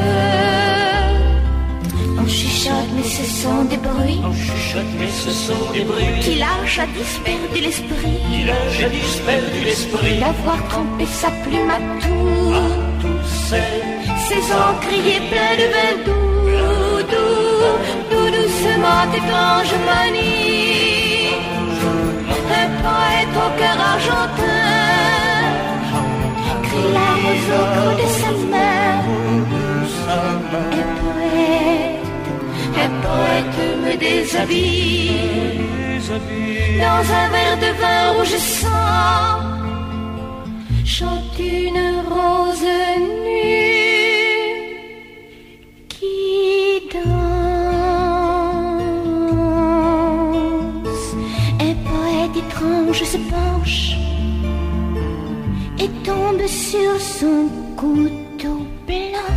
On chuchote, mais ce sont des bruits. on chuchote, mais ce sont des bruits Qu'il a jadis perdu l'esprit. Il a jadis perdu l'esprit. D'avoir trempé sa plume à tout. Tous ces Ses encriers pleins de vin doux, doux, doux, doucement étrange manie. Un poète au cœur argentin crie la rose au creux de sa main. Un poète, un poète me déshabille dans un verre de vin rouge sang, chante une rose nue qui danse. Un poète étrange se penche et tombe sur son couteau blanc.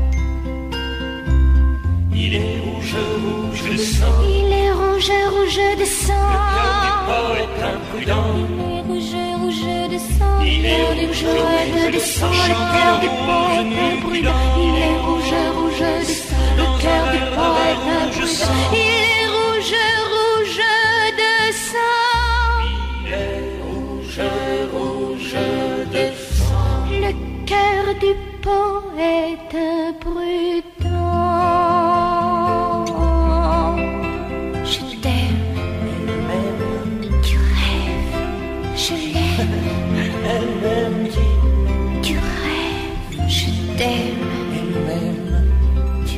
Il est rouge, rouge de sang. Il est rouge, rouge de sang. Poète imprudent. Il est rouge, rouge de sang. Il est rouge, rouge, rouge de rouge sang. de Le sang. cœur du poète imprudent. Il est rouge, rouge de sang. Le cœur du poète imprudent. Il est rouge, rouge de sang. Il est rouge, rouge de sang. Le cœur du poète imprudent. Je t'aime. Tu rêves. Je l'aime. Tu rêves. Je t'aime. Tu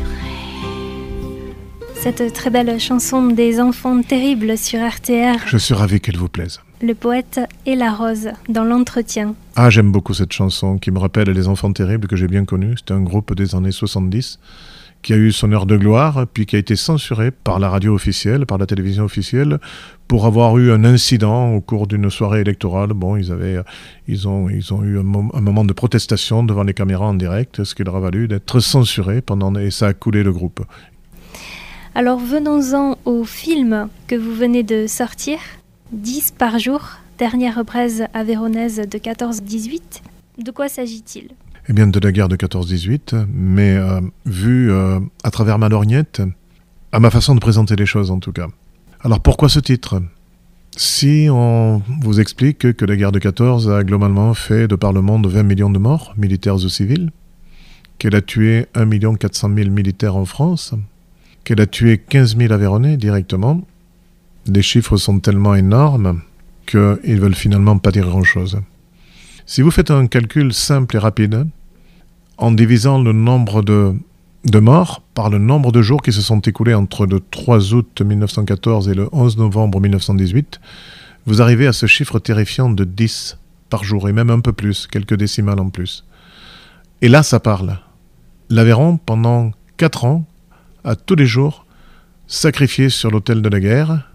rêves. Cette très belle chanson des enfants terribles sur R T R, Je suis ravi qu'elle vous plaise. le poète et la rose, dans l'entretien. Ah, j'aime beaucoup cette chanson qui me rappelle Les Enfants Terribles que j'ai bien connus. C'était un groupe des années soixante-dix qui a eu son heure de gloire, puis qui a été censuré par la radio officielle, par la télévision officielle, pour avoir eu un incident au cours d'une soirée électorale. Bon, ils avaient, ils ont, ils ont eu un, mom- un moment de protestation devant les caméras en direct, ce qui leur a valu d'être censurés pendant, et ça a coulé le groupe. Alors venons-en au film que vous venez de sortir, dix par jour, dernière reprise avéronaise de quatorze dix-huit. De quoi s'agit-il ? Eh bien, de la guerre de quatorze dix-huit, mais euh, vu euh, à travers ma lorgnette, à ma façon de présenter les choses en tout cas. Alors pourquoi ce titre ? Si on vous explique que la guerre de quatorze a globalement fait de par le monde vingt millions de morts, militaires ou civils, qu'elle a tué un million quatre cent mille militaires en France, qu'elle a tué quinze mille Aveyronnais directement, les chiffres sont tellement énormes qu'ils ne veulent finalement pas dire grand-chose. Si vous faites un calcul simple et rapide, en divisant le nombre de, de morts par le nombre de jours qui se sont écoulés entre le trois août mille neuf cent quatorze et le onze novembre mille neuf cent dix-huit, vous arrivez à ce chiffre terrifiant de dix par jour, et même un peu plus, quelques décimales en plus. Et là, ça parle. L'Aveyron, pendant quatre ans, a tous les jours sacrifié sur l'autel de la guerre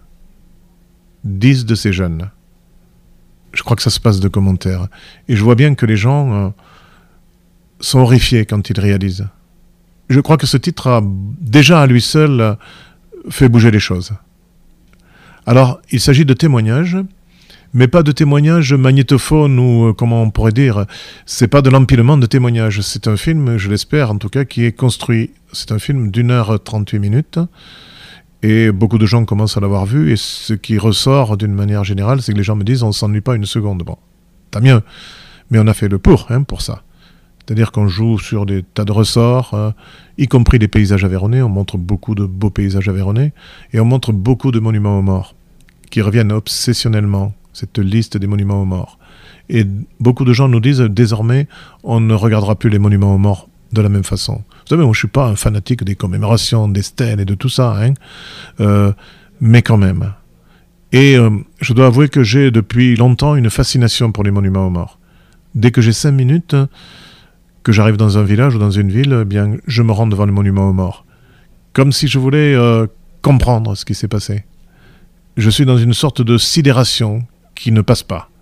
dix de ces jeunes. Je crois que ça se passe de commentaires. Et je vois bien que les gens euh, sont horrifiés quand ils réalisent. Je crois que ce titre a déjà à lui seul euh, fait bouger les choses. Alors, il s'agit de témoignages, mais pas de témoignages magnétophones ou, euh, comment on pourrait dire, c'est pas de l'empilement de témoignages. C'est un film, je l'espère en tout cas, qui est construit. C'est un film d'une heure trente-huit minutes. Et beaucoup de gens commencent à l'avoir vu, et ce qui ressort d'une manière générale, c'est que les gens me disent on ne s'ennuie pas une seconde. Bon, tant mieux, mais on a fait le pour, hein, pour ça. C'est-à-dire qu'on joue sur des tas de ressorts, euh, y compris des paysages aveyronnais, on montre beaucoup de beaux paysages aveyronnais, et on montre beaucoup de monuments aux morts, qui reviennent obsessionnellement, cette liste des monuments aux morts. Et beaucoup de gens nous disent désormais on ne regardera plus les monuments aux morts de la même façon. savez, moi, je suis pas un fanatique des commémorations, des stèles et de tout ça, hein, euh, mais quand même. Et euh, je dois avouer que j'ai depuis longtemps une fascination pour les monuments aux morts. Dès que j'ai cinq minutes, que j'arrive dans un village ou dans une ville, eh bien, je me rends devant le monument aux morts. Comme si je voulais euh, comprendre ce qui s'est passé. Je suis dans une sorte de sidération qui ne passe pas.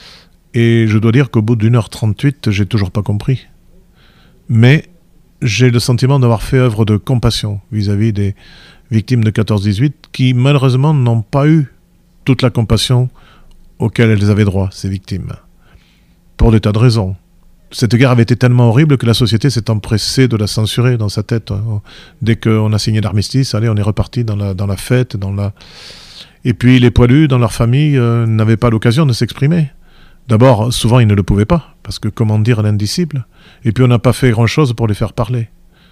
Et je dois dire qu'au bout d'une heure trente-huit, j'ai toujours pas compris. Mais j'ai le sentiment d'avoir fait œuvre de compassion vis-à-vis des victimes de quatorze dix-huit qui, malheureusement, n'ont pas eu toute la compassion auquel elles avaient droit, ces victimes. Pour des tas de raisons. Cette guerre avait été tellement horrible que la société s'est empressée de la censurer dans sa tête. Dès qu'on a signé l'armistice, allez, on est reparti dans la, dans la fête, dans la... Et puis les poilus, dans leur famille, euh, n'avaient pas l'occasion de s'exprimer. D'abord, souvent, ils ne le pouvaient pas, parce que comment dire l'indicible ? Et puis on n'a pas fait grand-chose pour les faire parler.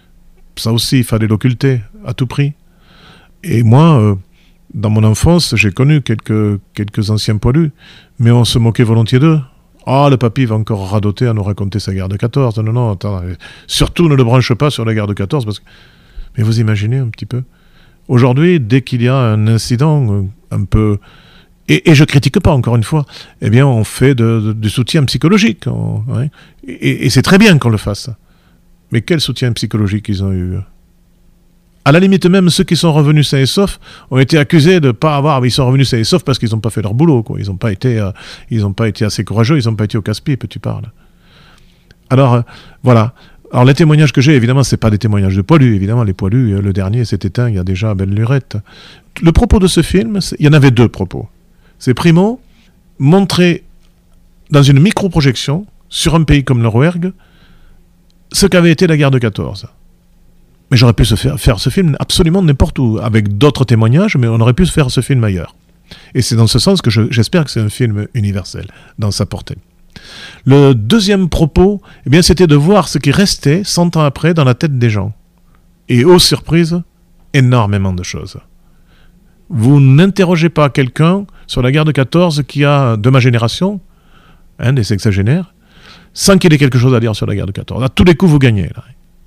Ça aussi, il fallait l'occulter, à tout prix. Et moi, euh, dans mon enfance, j'ai connu quelques, quelques anciens poilus, mais on se moquait volontiers d'eux. Ah, oh, le papy va encore radoter à nous raconter sa guerre de quatorze. Non, non, attends, surtout ne le branche pas sur la guerre de quatorze, parce que... Mais vous imaginez un petit peu ? Aujourd'hui, dès qu'il y a un incident euh, un peu... Et, et je critique pas, encore une fois, eh bien, on fait de, de, du soutien psychologique. On, ouais, et, et c'est très bien qu'on le fasse. Mais quel soutien psychologique ils ont eu ? À la limite, même ceux qui sont revenus sains et saufs ont été accusés de ne pas avoir... Ils sont revenus sains et saufs parce qu'ils n'ont pas fait leur boulot, quoi. Ils n'ont pas été, euh, ils n'ont pas été assez courageux, ils n'ont pas été au casse-pipe, tu parles. Alors, euh, voilà. Alors, les témoignages que j'ai, évidemment, ce n'est pas des témoignages de poilus. Évidemment, les poilus, euh, le dernier s'est éteint il y a déjà à belle lurette. Le propos de ce film, il y en avait deux propos. C'est primo, montrer dans une micro-projection, sur un pays comme le Rouergue, ce qu'avait été la guerre de quatorze. Mais j'aurais pu se faire, faire ce film absolument n'importe où, avec d'autres témoignages, mais on aurait pu se faire ce film ailleurs. Et c'est dans ce sens que je, j'espère que c'est un film universel, dans sa portée. Le deuxième propos, eh bien, c'était de voir ce qui restait, cent ans après, dans la tête des gens. Et, aux surprises, énormément de choses. Vous n'interrogez pas quelqu'un sur la guerre de quatorze qui a de ma génération, hein, des sexagénaires, sans qu'il ait quelque chose à dire sur la guerre de quatorze. À tous les coups, vous gagnez, là.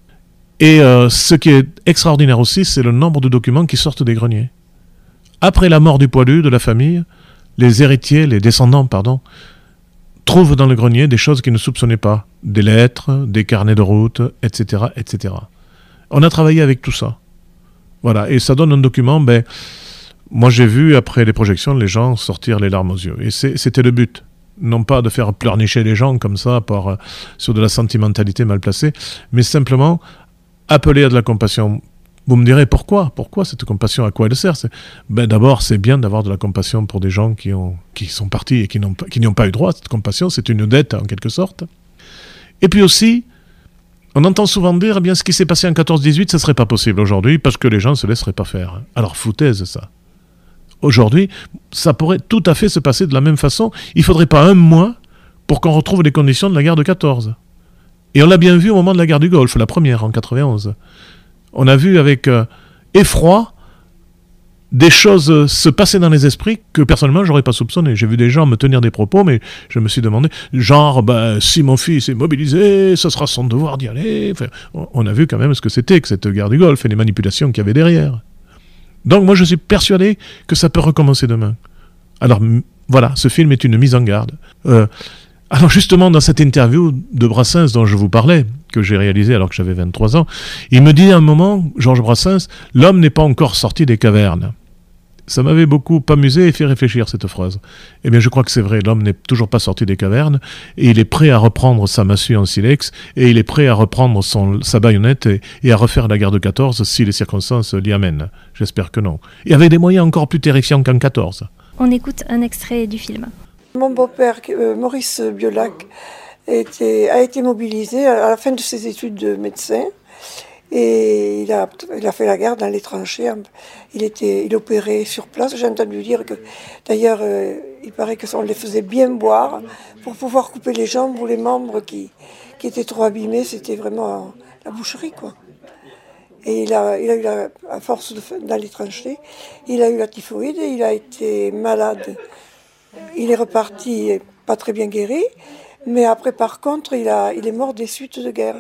Et euh, ce qui est extraordinaire aussi, c'est le nombre de documents qui sortent des greniers. Après la mort du poilu, de la famille, les héritiers, les descendants, pardon, trouvent dans le grenier des choses qu'ils ne soupçonnaient pas. Des lettres, des carnets de route, et cetera, et cetera. On a travaillé avec tout ça. Voilà, et ça donne un document, ben, moi j'ai vu, après les projections, les gens sortir les larmes aux yeux. Et c'est, c'était le but. Non pas de faire pleurnicher les gens comme ça, par, euh, sur de la sentimentalité mal placée, mais simplement appeler à de la compassion. Vous me direz pourquoi ? Pourquoi cette compassion ? À quoi elle sert ? c'est... Ben d'abord, c'est bien d'avoir de la compassion pour des gens qui, ont, qui sont partis et qui, n'ont pas, qui n'y ont pas eu droit. Cette compassion, c'est une dette en quelque sorte. Et puis aussi, on entend souvent dire, eh bien, ce qui s'est passé en quatorze dix-huit, ça ne serait pas possible aujourd'hui parce que les gens ne se laisseraient pas faire. Alors, foutaise, ça. Aujourd'hui, ça pourrait tout à fait se passer de la même façon. Il ne faudrait pas un mois pour qu'on retrouve les conditions de la guerre de quatorze. Et on l'a bien vu au moment de la guerre du Golfe, la première, en quatre-vingt-onze. On a vu avec euh, effroi des choses se passer dans les esprits que personnellement j'aurais pas soupçonné. J'ai vu des gens me tenir des propos, mais je me suis demandé, genre, ben, si mon fils est mobilisé, ce sera son devoir d'y aller. Enfin, on a vu quand même ce que c'était que cette guerre du Golfe et les manipulations qu'il y avait derrière. Donc moi je suis persuadé que ça peut recommencer demain. Alors m- voilà, ce film est une mise en garde. Euh, Alors justement, dans cette interview de Brassens dont je vous parlais, que j'ai réalisée alors que j'avais vingt-trois ans, il me dit à un moment, Georges Brassens, « L'homme n'est pas encore sorti des cavernes ». Ça m'avait beaucoup amusé et fait réfléchir, cette phrase. Eh bien, je crois que c'est vrai, l'homme n'est toujours pas sorti des cavernes, et il est prêt à reprendre sa massue en silex, et il est prêt à reprendre son, sa baïonnette et, et à refaire la guerre de quatorze si les circonstances l'y amènent. J'espère que non. Et avec des moyens encore plus terrifiants qu'en quatorze. On écoute un extrait du film. Mon beau-père, euh, Maurice Biolac, était, a été mobilisé à la fin de ses études de médecin et il a, il a fait la guerre dans les tranchées. Il, était, il opérait sur place. J'ai entendu dire que, d'ailleurs, euh, il paraît qu'on les faisait bien boire pour pouvoir couper les jambes ou les membres qui, qui étaient trop abîmés. C'était vraiment la boucherie, quoi. Et il a, il a eu, la, à force de, dans les tranchées, il a eu la typhoïde et il a été malade. Il est reparti pas très bien guéri, mais après, par contre, il, a, il est mort des suites de guerre.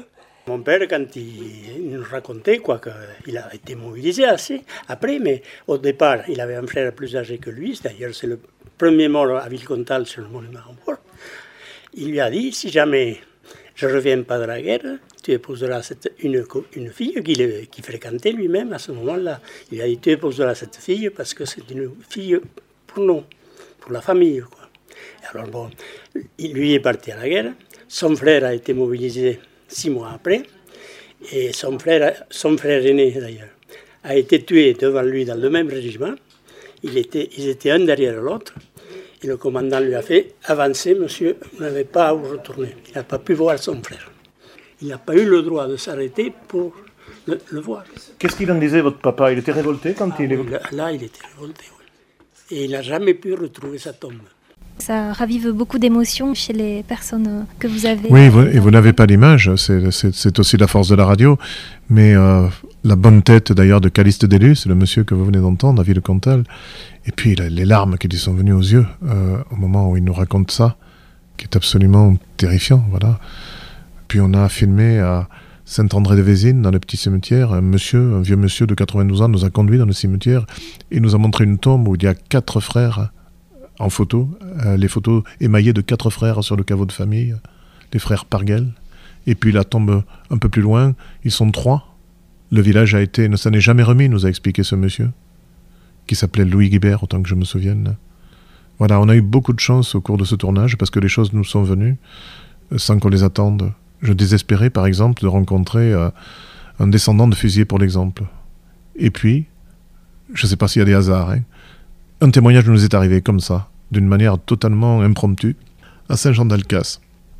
Mon père, quand il, il nous racontait quoi, qu'il a été mobilisé assez après, mais au départ, il avait un frère plus âgé que lui. D'ailleurs, c'est le premier mort à Villecontal sur le monument aux morts. Il lui a dit, si jamais je ne reviens pas de la guerre, tu épouseras cette, une, une fille qu'il qui fréquentait lui-même à ce moment-là. Il a dit, tu épouseras cette fille parce que c'est une fille pour nous, pour la famille. Quoi. Alors bon, il lui est parti à la guerre. Son frère a été mobilisé six mois après, et son frère, son frère aîné d'ailleurs, a été tué devant lui dans le même régiment. Il était, ils étaient un derrière l'autre, et le commandant lui a fait « Avancez, monsieur, vous n'avez pas à vous retourner ». Il n'a pas pu voir son frère. Il n'a pas eu le droit de s'arrêter pour le, le voir. Qu'est-ce qu'il en disait, votre papa? Il était révolté quand ah, il... Oui, là, il était révolté, oui. Et il n'a jamais pu retrouver sa tombe. Ça ravive beaucoup d'émotions chez les personnes que vous avez. Oui, vous, et vous n'avez pas l'image, c'est, c'est, c'est aussi la force de la radio, mais euh, la bonne tête d'ailleurs de Caliste Délus, le monsieur que vous venez d'entendre, à Villecontal, et puis la, les larmes qui lui sont venues aux yeux euh, au moment où il nous raconte ça, qui est absolument terrifiant, voilà. Puis on a filmé à Saint-André-de-Vésines, dans le petit cimetière, un monsieur, un vieux monsieur de quatre-vingt-douze ans nous a conduits dans le cimetière, et nous a montré une tombe où il y a quatre frères en photo, euh, les photos émaillées de quatre frères sur le caveau de famille, les frères Parguel. Et puis la tombe un peu plus loin, ils sont trois. Le village a été, ne s'en est jamais remis, nous a expliqué ce monsieur, qui s'appelait Louis Guibert, autant que je me souvienne. Voilà, on a eu beaucoup de chance au cours de ce tournage, parce que les choses nous sont venues sans qu'on les attende. Je désespérais, par exemple, de rencontrer euh, un descendant de fusilier, pour l'exemple. Et puis, je ne sais pas s'il y a des hasards, hein, un témoignage nous est arrivé comme ça, d'une manière totalement impromptue, à Saint-Jean-d'Alcas.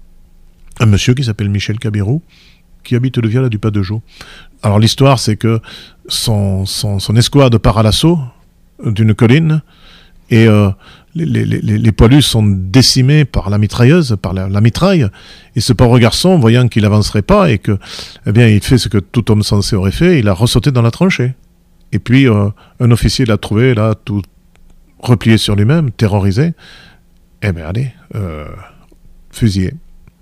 Un monsieur qui s'appelle Michel Cabirou, qui habite le Viala du Pas-de-Jaux. Alors l'histoire, c'est que son, son, son escouade part à l'assaut d'une colline, et euh, les, les, les, les poilus sont décimés par la mitrailleuse, par la, la mitraille, et ce pauvre garçon, voyant qu'il n'avancerait pas, et que, eh bien, il fait ce que tout homme sensé aurait fait, il a ressauté dans la tranchée. Et puis, euh, un officier l'a trouvé, là, tout replié sur lui-même, terrorisé, eh bien allez, euh, fusillé.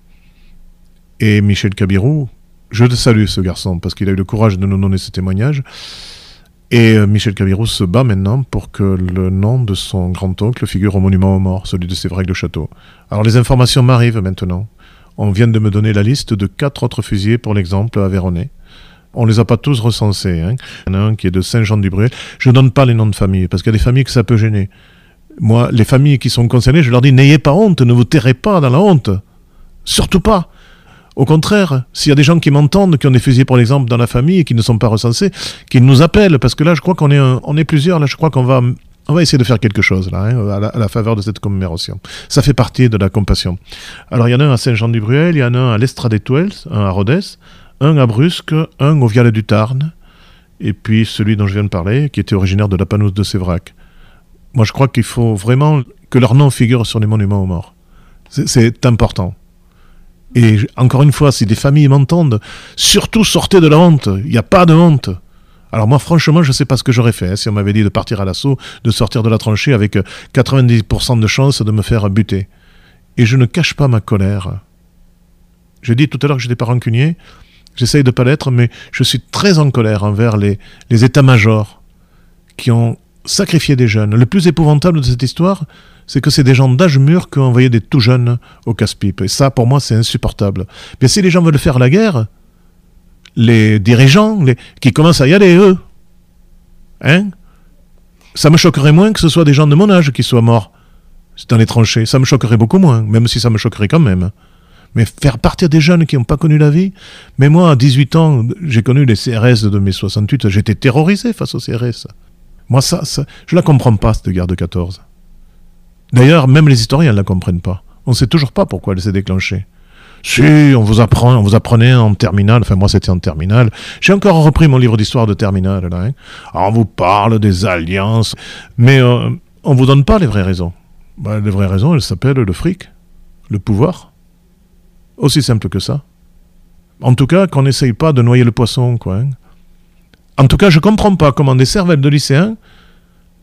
Et Michel Cabirou, je le salue ce garçon, parce qu'il a eu le courage de nous donner ce témoignage, et euh, Michel Cabirou se bat maintenant pour que le nom de son grand-oncle figure au monument aux morts, celui de Sévrac-le-Château. Alors les informations m'arrivent maintenant. On vient de me donner la liste de quatre autres fusillés, pour l'exemple, à Véronnet. On ne les a pas tous recensés. Hein. Il y en a un qui est de Saint-Jean-du-Bruel. Je ne donne pas les noms de famille, parce qu'il y a des familles que ça peut gêner. Moi, les familles qui sont concernées, je leur dis, n'ayez pas honte, ne vous terrez pas dans la honte. Surtout pas. Au contraire, s'il y a des gens qui m'entendent, qui ont des fusillés, pour exemple, dans la famille, et qui ne sont pas recensés, qu'ils nous appellent, parce que là, je crois qu'on est, un, on est plusieurs, là, je crois qu'on va... On va essayer de faire quelque chose, là, hein, à, la, à la faveur de cette commémoration. Ça fait partie de la compassion. Alors, il y en a un à Saint-Jean-du-Bruel, il y en a un à l'Estrade-Étoile, un à Rodez, un à Brusque, un au Vialet du Tarn, et puis celui dont je viens de parler, qui était originaire de la Panouse de Sévrac. Moi, je crois qu'il faut vraiment que leur nom figure sur les monuments aux morts. C'est, c'est important. Et encore une fois, si des familles m'entendent, surtout sortez de la honte. Il n'y a pas de honte. Alors moi, franchement, je ne sais pas ce que j'aurais fait, hein, si on m'avait dit de partir à l'assaut, de sortir de la tranchée avec quatre-vingt-dix pour cent de chances de me faire buter. Et je ne cache pas ma colère. J'ai dit tout à l'heure que je n'étais pas rancunier. J'essaye de ne pas l'être, mais je suis très en colère envers les, les états-majors qui ont sacrifié des jeunes. Le plus épouvantable de cette histoire, c'est que c'est des gens d'âge mûr qui ont envoyé des tout jeunes au casse-pipe. Et ça, pour moi, c'est insupportable. Mais si les gens veulent faire la guerre, les dirigeants, les, qui commencent à y aller, eux, hein, ça me choquerait moins que ce soit des gens de mon âge qui soient morts dans les tranchées. Ça me choquerait beaucoup moins, même si ça me choquerait quand même. Mais faire partir des jeunes qui n'ont pas connu la vie. Mais moi, à dix-huit ans, j'ai connu les C R S de mai soixante-huit, j'étais terrorisé face aux C R S. Moi, ça, ça je ne la comprends pas, cette guerre de quatorze. D'ailleurs, même les historiens ne la comprennent pas. On ne sait toujours pas pourquoi elle s'est déclenchée. Si, on vous apprend, on vous apprenait en terminale, enfin moi c'était en terminale, j'ai encore repris mon livre d'histoire de terminale, là, hein. Alors, on vous parle des alliances, mais euh, on ne vous donne pas les vraies raisons. Ben, les vraies raisons, elles s'appellent le fric, le pouvoir. Aussi simple que ça. En tout cas, qu'on n'essaye pas de noyer le poisson, quoi. Hein. En tout cas, je ne comprends pas comment des cervelles de lycéens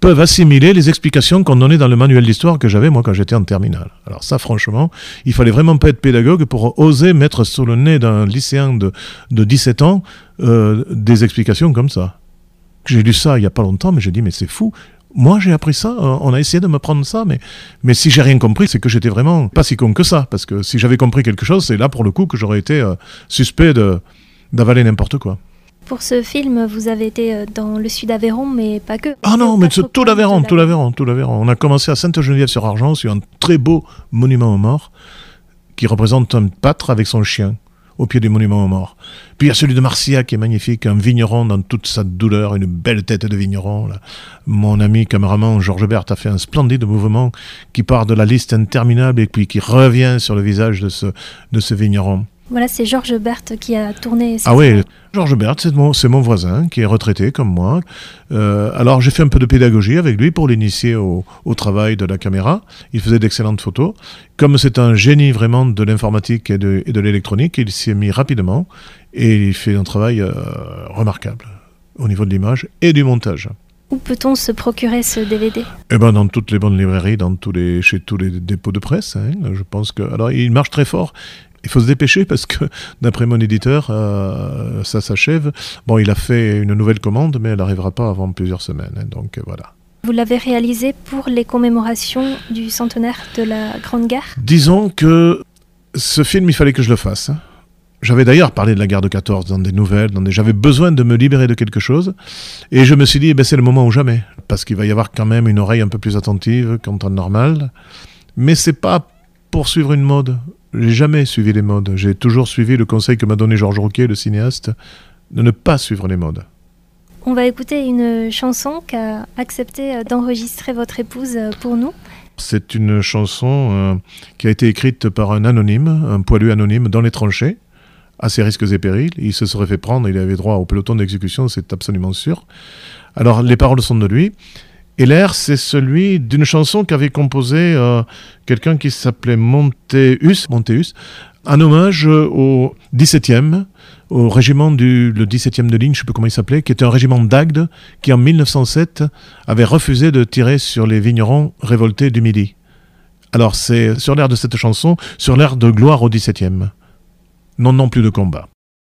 peuvent assimiler les explications qu'on donnait dans le manuel d'histoire que j'avais moi quand j'étais en terminale. Alors ça, franchement, il fallait vraiment pas être pédagogue pour oser mettre sur le nez d'un lycéen de, de dix-sept ans euh, des explications comme ça. J'ai lu ça il y a pas longtemps, mais j'ai dit mais c'est fou. Moi, j'ai appris ça, on a essayé de me prendre ça, mais, mais si j'ai rien compris, c'est que j'étais vraiment pas si con que ça. Parce que si j'avais compris quelque chose, c'est là pour le coup que j'aurais été euh, suspect de, d'avaler n'importe quoi. Pour ce film, vous avez été dans le sud Aveyron, mais pas que. Ah non, mais c'est tout l'Aveyron, tout l'Aveyron, tout l'Aveyron. On a commencé à Sainte-Geneviève-sur-Argent, sur un très beau monument aux morts, qui représente un pâtre avec son chien, au pied du monument aux morts. Puis il y a celui de Marcia qui est magnifique, un vigneron dans toute sa douleur, une belle tête de vigneron. Là. Mon ami caméraman Georges Berthe a fait un splendide mouvement qui part de la liste interminable et puis qui revient sur le visage de ce, de ce vigneron. Voilà, c'est Georges Berthe qui a tourné. Ah oui, Georges Berthe, c'est mon, c'est mon voisin qui est retraité comme moi. Euh, alors j'ai fait un peu de pédagogie avec lui pour l'initier au, au travail de la caméra. Il faisait d'excellentes photos. Comme c'est un génie vraiment de l'informatique et de, et de l'électronique, il s'y est mis rapidement et il fait un travail euh, remarquable au niveau de l'image et du montage. Où peut-on se procurer ce D V D ? Eh ben dans toutes les bonnes librairies, dans tous les, chez tous les dépôts de presse. Hein, je pense que, alors il marche très fort. Il faut se dépêcher parce que, d'après mon éditeur, euh, ça s'achève. Bon, il a fait une nouvelle commande, mais elle n'arrivera pas avant plusieurs semaines. Hein, donc voilà. Vous l'avez réalisé pour les commémorations du centenaire de la Grande Guerre ? Disons que ce film, il fallait que je le fasse. Hein. J'avais d'ailleurs parlé de la guerre de quatorze dans des nouvelles. Dans des... J'avais besoin de me libérer de quelque chose. Et je me suis dit, eh ben, c'est le moment ou jamais. Parce qu'il va y avoir quand même une oreille un peu plus attentive qu'en temps normal. Mais c'est pas pour suivre une mode. J'ai jamais suivi les modes. J'ai toujours suivi le conseil que m'a donné Georges Rouquier, le cinéaste, de ne pas suivre les modes. On va écouter une chanson qu'a accepté d'enregistrer votre épouse pour nous. C'est une chanson euh, qui a été écrite par un anonyme, un poilu anonyme dans les tranchées, à ses risques et périls. Il se serait fait prendre, il avait droit au peloton d'exécution, c'est absolument sûr. Alors, les paroles sont de lui. Et l'air, c'est celui d'une chanson qu'avait composée euh, quelqu'un qui s'appelait Montéus, Montéus, en hommage au dix-septième, au régiment du le dix-septième de ligne, je ne sais plus comment il s'appelait, qui était un régiment d'Agde, qui en mille neuf cent sept avait refusé de tirer sur les vignerons révoltés du Midi. Alors c'est sur l'air de cette chanson, sur l'air de gloire au dix-septième. Non, non plus de combat.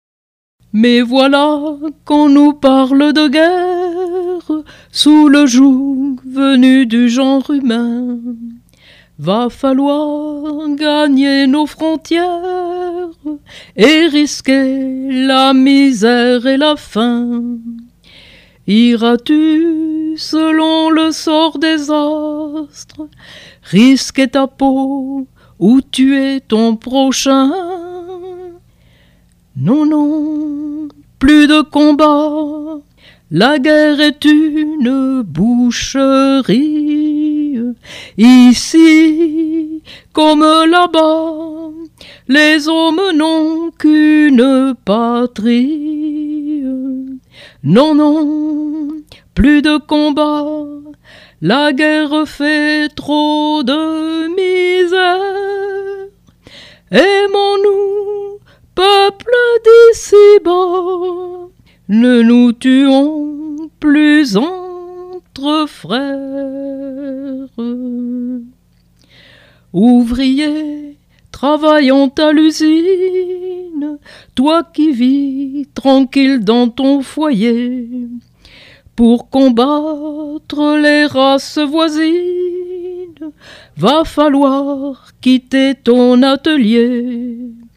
Mais voilà qu'on nous parle de guerre sous le joug venu du genre humain. Va falloir gagner nos frontières et risquer la misère et la faim. Iras-tu selon le sort des astres risquer ta peau ou tuer ton prochain? Non, non, plus de combat, la guerre est une boucherie. Ici, comme là-bas, les hommes n'ont qu'une patrie. Non, non, plus de combat, la guerre fait trop de misère. Aimons-nous, peuple d'ici-bas, ne nous tuons plus entre frères. Ouvrier, travaillant à l'usine, toi qui vis tranquille dans ton foyer, pour combattre les races voisines, va falloir quitter ton atelier.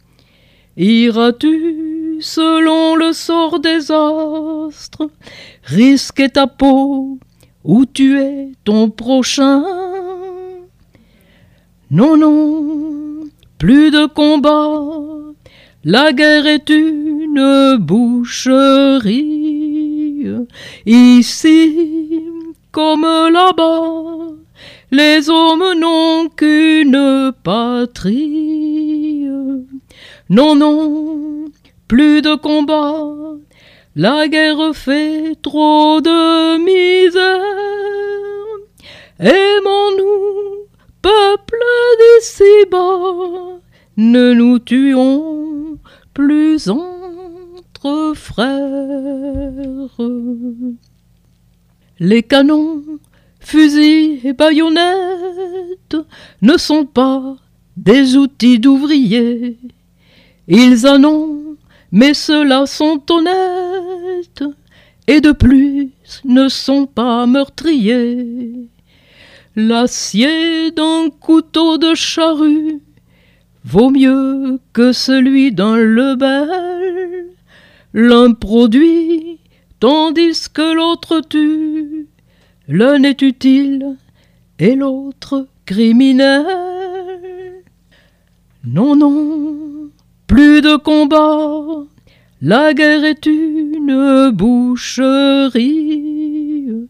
Iras-tu selon le sort des astres risquer ta peau ou tuer ton prochain? Non, non, plus de combat, la guerre est une boucherie. Ici, comme là-bas, les hommes n'ont qu'une patrie. Non, non, plus de combat, la guerre fait trop de misère. Aimons-nous, peuple d'ici-bas, ne nous tuons plus entre frères. Les canons fusils et baïonnettes ne sont pas des outils d'ouvriers. Ils en ont, mais ceux-là sont honnêtes, et de plus ne sont pas meurtriers. L'acier d'un couteau de charrue vaut mieux que celui d'un lebel. L'un produit, tandis que l'autre tue. L'un est utile et l'autre criminel. Non, non, plus de combat, la guerre est une boucherie.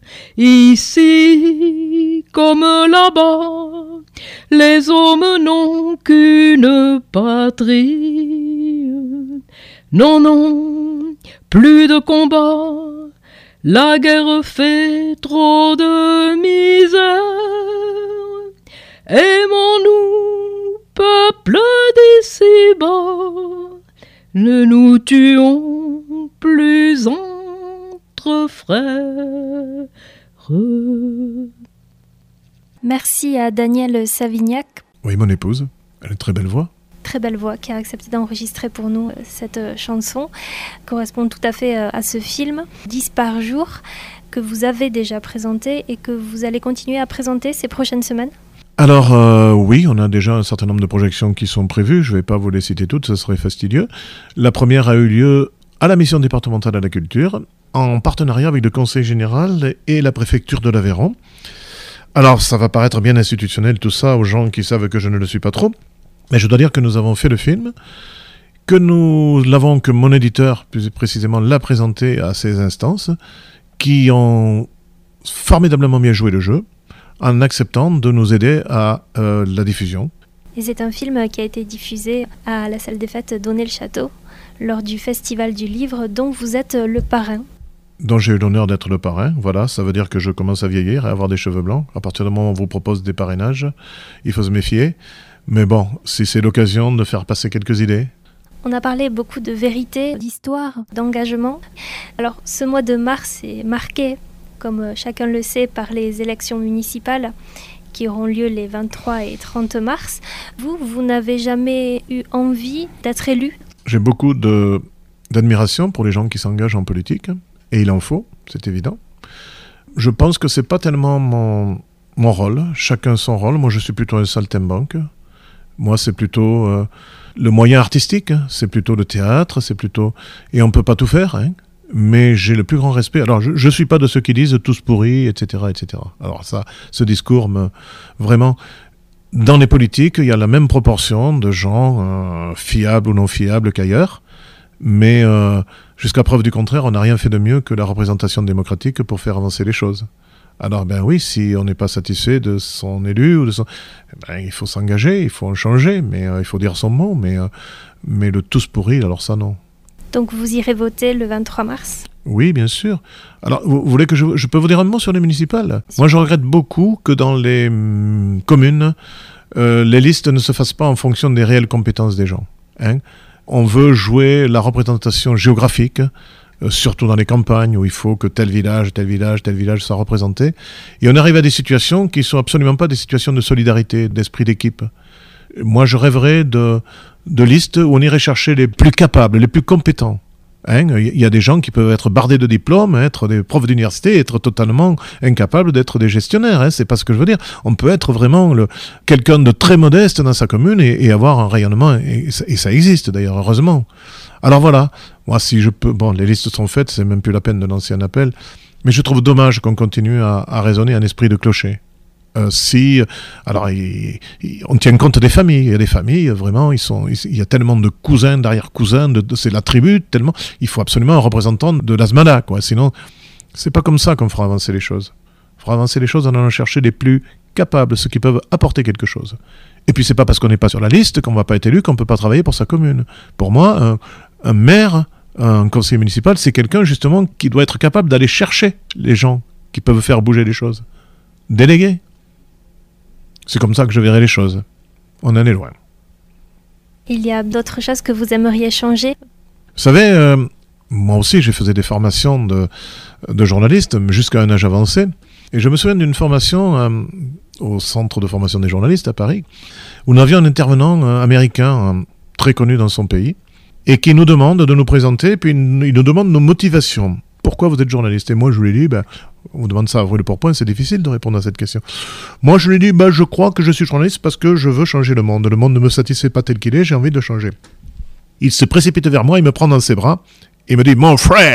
Ici, comme là-bas, les hommes n'ont qu'une patrie. Non, non, plus de combat, la guerre fait trop de misère. Aimons-nous, peuple d'ici-bas, ne nous tuons plus entre frères. Merci à Danielle Savignac. Oui, mon épouse, elle a une très belle voix. Très belle voix, qui a accepté d'enregistrer pour nous cette chanson, correspond tout à fait à ce film, dix par jour, que vous avez déjà présenté et que vous allez continuer à présenter ces prochaines semaines. Alors euh, oui, on a déjà un certain nombre de projections qui sont prévues, je ne vais pas vous les citer toutes, ce serait fastidieux. La première a eu lieu à la mission départementale de la culture, en partenariat avec le Conseil général et la préfecture de l'Aveyron. Alors ça va paraître bien institutionnel tout ça aux gens qui savent que je ne le suis pas trop, mais je dois dire que nous avons fait le film, que nous l'avons, que mon éditeur, plus précisément, l'a présenté à ces instances, qui ont formidablement bien joué le jeu, en acceptant de nous aider à euh, la diffusion. Et c'est un film qui a été diffusé à la salle des fêtes d'Aunay-le-Château, lors du Festival du Livre, dont vous êtes le parrain. Dont j'ai eu l'honneur d'être le parrain, voilà, ça veut dire que je commence à vieillir et à avoir des cheveux blancs. À partir du moment où on vous propose des parrainages, il faut se méfier. Mais bon, si c'est l'occasion de faire passer quelques idées. On a parlé beaucoup de vérité, d'histoire, d'engagement. Alors, ce mois de mars est marqué, comme chacun le sait, par les élections municipales qui auront lieu les vingt-trois et trente mars. Vous, vous n'avez jamais eu envie d'être élu ? J'ai beaucoup de, d'admiration pour les gens qui s'engagent en politique, et il en faut, c'est évident. Je pense que c'est pas tellement mon, mon rôle, chacun son rôle. Moi, je suis plutôt un saltimbanque. Moi, c'est plutôt euh, le moyen artistique, hein. C'est plutôt le théâtre, c'est plutôt... Et on ne peut pas tout faire, hein. Mais j'ai le plus grand respect. Alors, je ne suis pas de ceux qui disent « tous pourris », et cetera, et cetera. Alors ça, ce discours, me... vraiment... Dans les politiques, il y a la même proportion de gens euh, fiables ou non fiables qu'ailleurs, mais euh, jusqu'à preuve du contraire, on n'a rien fait de mieux que la représentation démocratique pour faire avancer les choses. Alors ben oui, si on n'est pas satisfait de son élu, ou de son... ben, il faut s'engager, il faut en changer, mais euh, il faut dire son mot, mais, euh, mais le tous pourri, alors ça non. Donc vous irez voter le vingt-trois mars ? Oui, bien sûr. Alors, vous, vous voulez que je, je peux vous dire un mot sur les municipales ? Moi, je regrette beaucoup que dans les hum, communes, euh, les listes ne se fassent pas en fonction des réelles compétences des gens. Hein ? On veut jouer la représentation géographique, euh, surtout dans les campagnes où il faut que tel village, tel village, tel village soit représenté. Et on arrive à des situations qui ne sont absolument pas des situations de solidarité, d'esprit d'équipe. Moi, je rêverais de, de listes où on irait chercher les plus capables, les plus compétents. Hein, il y a des gens qui peuvent être bardés de diplômes, être des profs d'université, être totalement incapables d'être des gestionnaires. Hein, c'est pas ce que je veux dire. On peut être vraiment le, quelqu'un de très modeste dans sa commune et, et avoir un rayonnement. Et, et ça existe d'ailleurs, heureusement. Alors voilà, moi si je peux... Bon, les listes sont faites, c'est même plus la peine de lancer un appel. Mais je trouve dommage qu'on continue à, à raisonner en esprit de clocher. Euh, si, alors, il, il, on tient compte des familles. Il y a des familles, vraiment, ils sont, il y a tellement de cousins, d'arrière-cousins, de, de, c'est la tribu, tellement. Il faut absolument un représentant de l'Azmada, quoi. Sinon, c'est pas comme ça qu'on fera avancer les choses. On fera avancer les choses en allant chercher les plus capables, ceux qui peuvent apporter quelque chose. Et puis, c'est pas parce qu'on n'est pas sur la liste qu'on va pas être élu qu'on peut pas travailler pour sa commune. Pour moi, un, un maire, un conseiller municipal, c'est quelqu'un, justement, qui doit être capable d'aller chercher les gens qui peuvent faire bouger les choses. Déléguer. C'est comme ça que je verrai les choses. On en est loin. Il y a d'autres choses que vous aimeriez changer ? Vous savez, euh, moi aussi, j'ai fait des formations de, de journaliste jusqu'à un âge avancé. Et je me souviens d'une formation euh, au Centre de formation des journalistes à Paris, où nous avions un intervenant euh, américain euh, très connu dans son pays, et qui nous demande de nous présenter, puis il nous demande nos motivations. Pourquoi vous êtes journaliste ? Et moi, je lui ai dit, ben, on vous demande ça à brûle pour point, c'est difficile de répondre à cette question. Moi, je lui ai dit, ben, je crois que je suis journaliste parce que je veux changer le monde. Le monde ne me satisfait pas tel qu'il est, j'ai envie de le changer. Il se précipite vers moi, il me prend dans ses bras, et me dit, mon frère !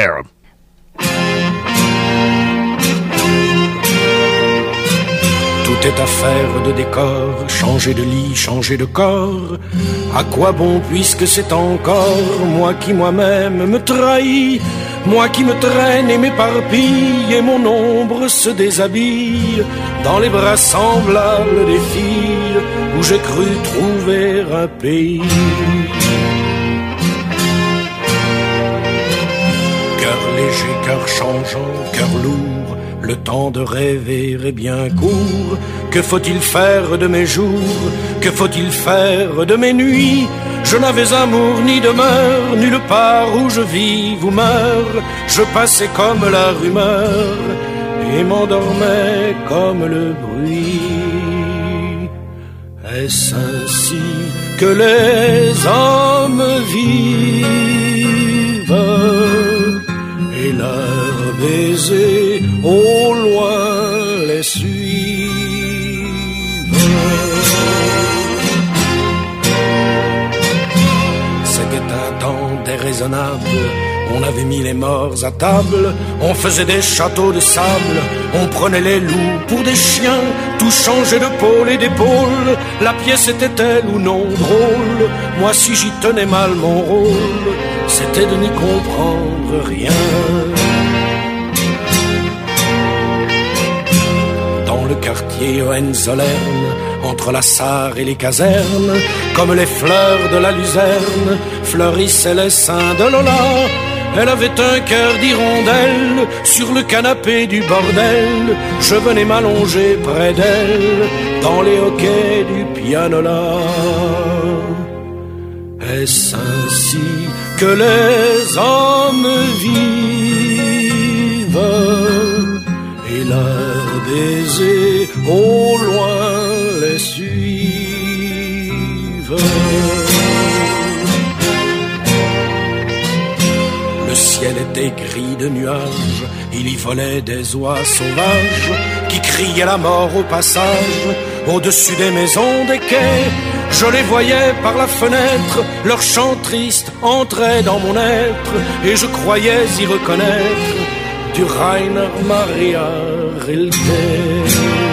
Tout est affaire de décor, changer de lit, changer de corps. À quoi bon puisque c'est encore moi qui moi-même me trahis, moi qui me traîne et m'éparpille et mon ombre se déshabille dans les bras semblables des filles où j'ai cru trouver un pays. Cœur léger, cœur changeant, cœur lourd, le temps de rêver est bien court. Que faut-il faire de mes jours? Que faut-il faire de mes nuits? Je n'avais amour ni demeure, nulle part où je vis ou meurs. Je passais comme la rumeur et m'endormais comme le bruit. Est-ce ainsi que les hommes vivent et leurs baisers au loin les suivent? C'était un temps déraisonnable, on avait mis les morts à table, on faisait des châteaux de sable, on prenait les loups pour des chiens, tout changeait de pôle et d'épaule, la pièce était-elle ou non drôle? Moi si j'y tenais mal mon rôle, c'était de n'y comprendre rien. Dans le quartier Hohenzollern, entre la Sarre et les casernes, comme les fleurs de la luzerne, fleurissaient les seins de Lola. Elle avait un cœur d'hirondelle sur le canapé du bordel. Je venais m'allonger près d'elle dans les hoquets du pianola. Est-ce ainsi que les hommes vivent et leurs baisers au loin les suivent? Le ciel était gris de nuages, il y volait des oies sauvages qui criaient la mort au passage. Au-dessus des maisons, des quais, je les voyais par la fenêtre, leur chant triste entrait dans mon être, et je croyais y reconnaître du Rainer Maria Rilke.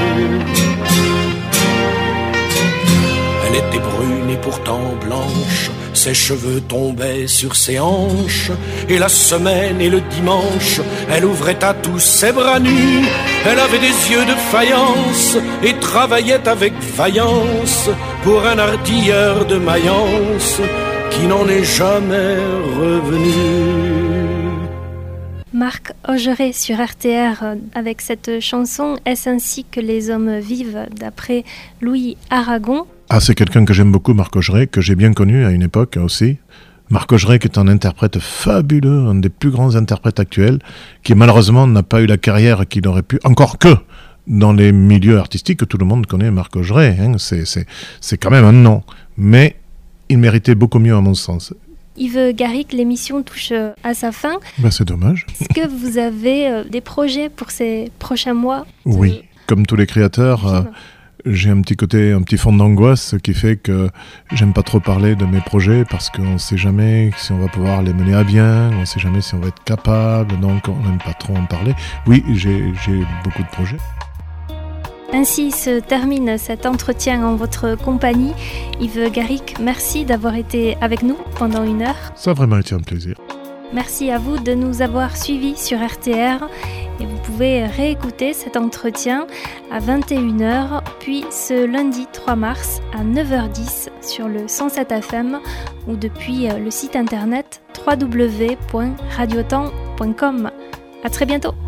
Elle était brune et pourtant blanche, ses cheveux tombaient sur ses hanches, et la semaine et le dimanche, elle ouvrait à tous ses bras nus. Elle avait des yeux de faïence et travaillait avec vaillance pour un artilleur de Mayence qui n'en est jamais revenu. Marc Augeret sur R T R avec cette chanson « Est-ce ainsi que les hommes vivent » d'après Louis Aragon. Ah, c'est quelqu'un que j'aime beaucoup, Marc Augeret, que j'ai bien connu à une époque aussi. Marc Augeret qui est un interprète fabuleux, un des plus grands interprètes actuels, qui malheureusement n'a pas eu la carrière qu'il aurait pu, encore que dans les milieux artistiques, tout le monde connaît Marc Augeret, hein, c'est, c'est, c'est quand même un nom, mais il méritait beaucoup mieux à mon sens. Yves Garrick, l'émission touche à sa fin. Ben, c'est dommage. Est-ce que vous avez des projets pour ces prochains mois? Oui, comme tous les créateurs, euh, j'ai un petit côté, un petit fond d'angoisse qui fait que j'aime pas trop parler de mes projets parce qu'on ne sait jamais si on va pouvoir les mener à bien, on ne sait jamais si on va être capable, donc on n'aime pas trop en parler. Oui, j'ai, j'ai beaucoup de projets. Ainsi se termine cet entretien en votre compagnie. Yves Garrick, merci d'avoir été avec nous pendant une heure. Ça a vraiment été un plaisir. Merci à vous de nous avoir suivis sur R T R et vous pouvez réécouter cet entretien à vingt et une heures, puis ce lundi trois mars à neuf heures dix sur le cent sept F M ou depuis le site internet w w w point radiotemps point com. À très bientôt.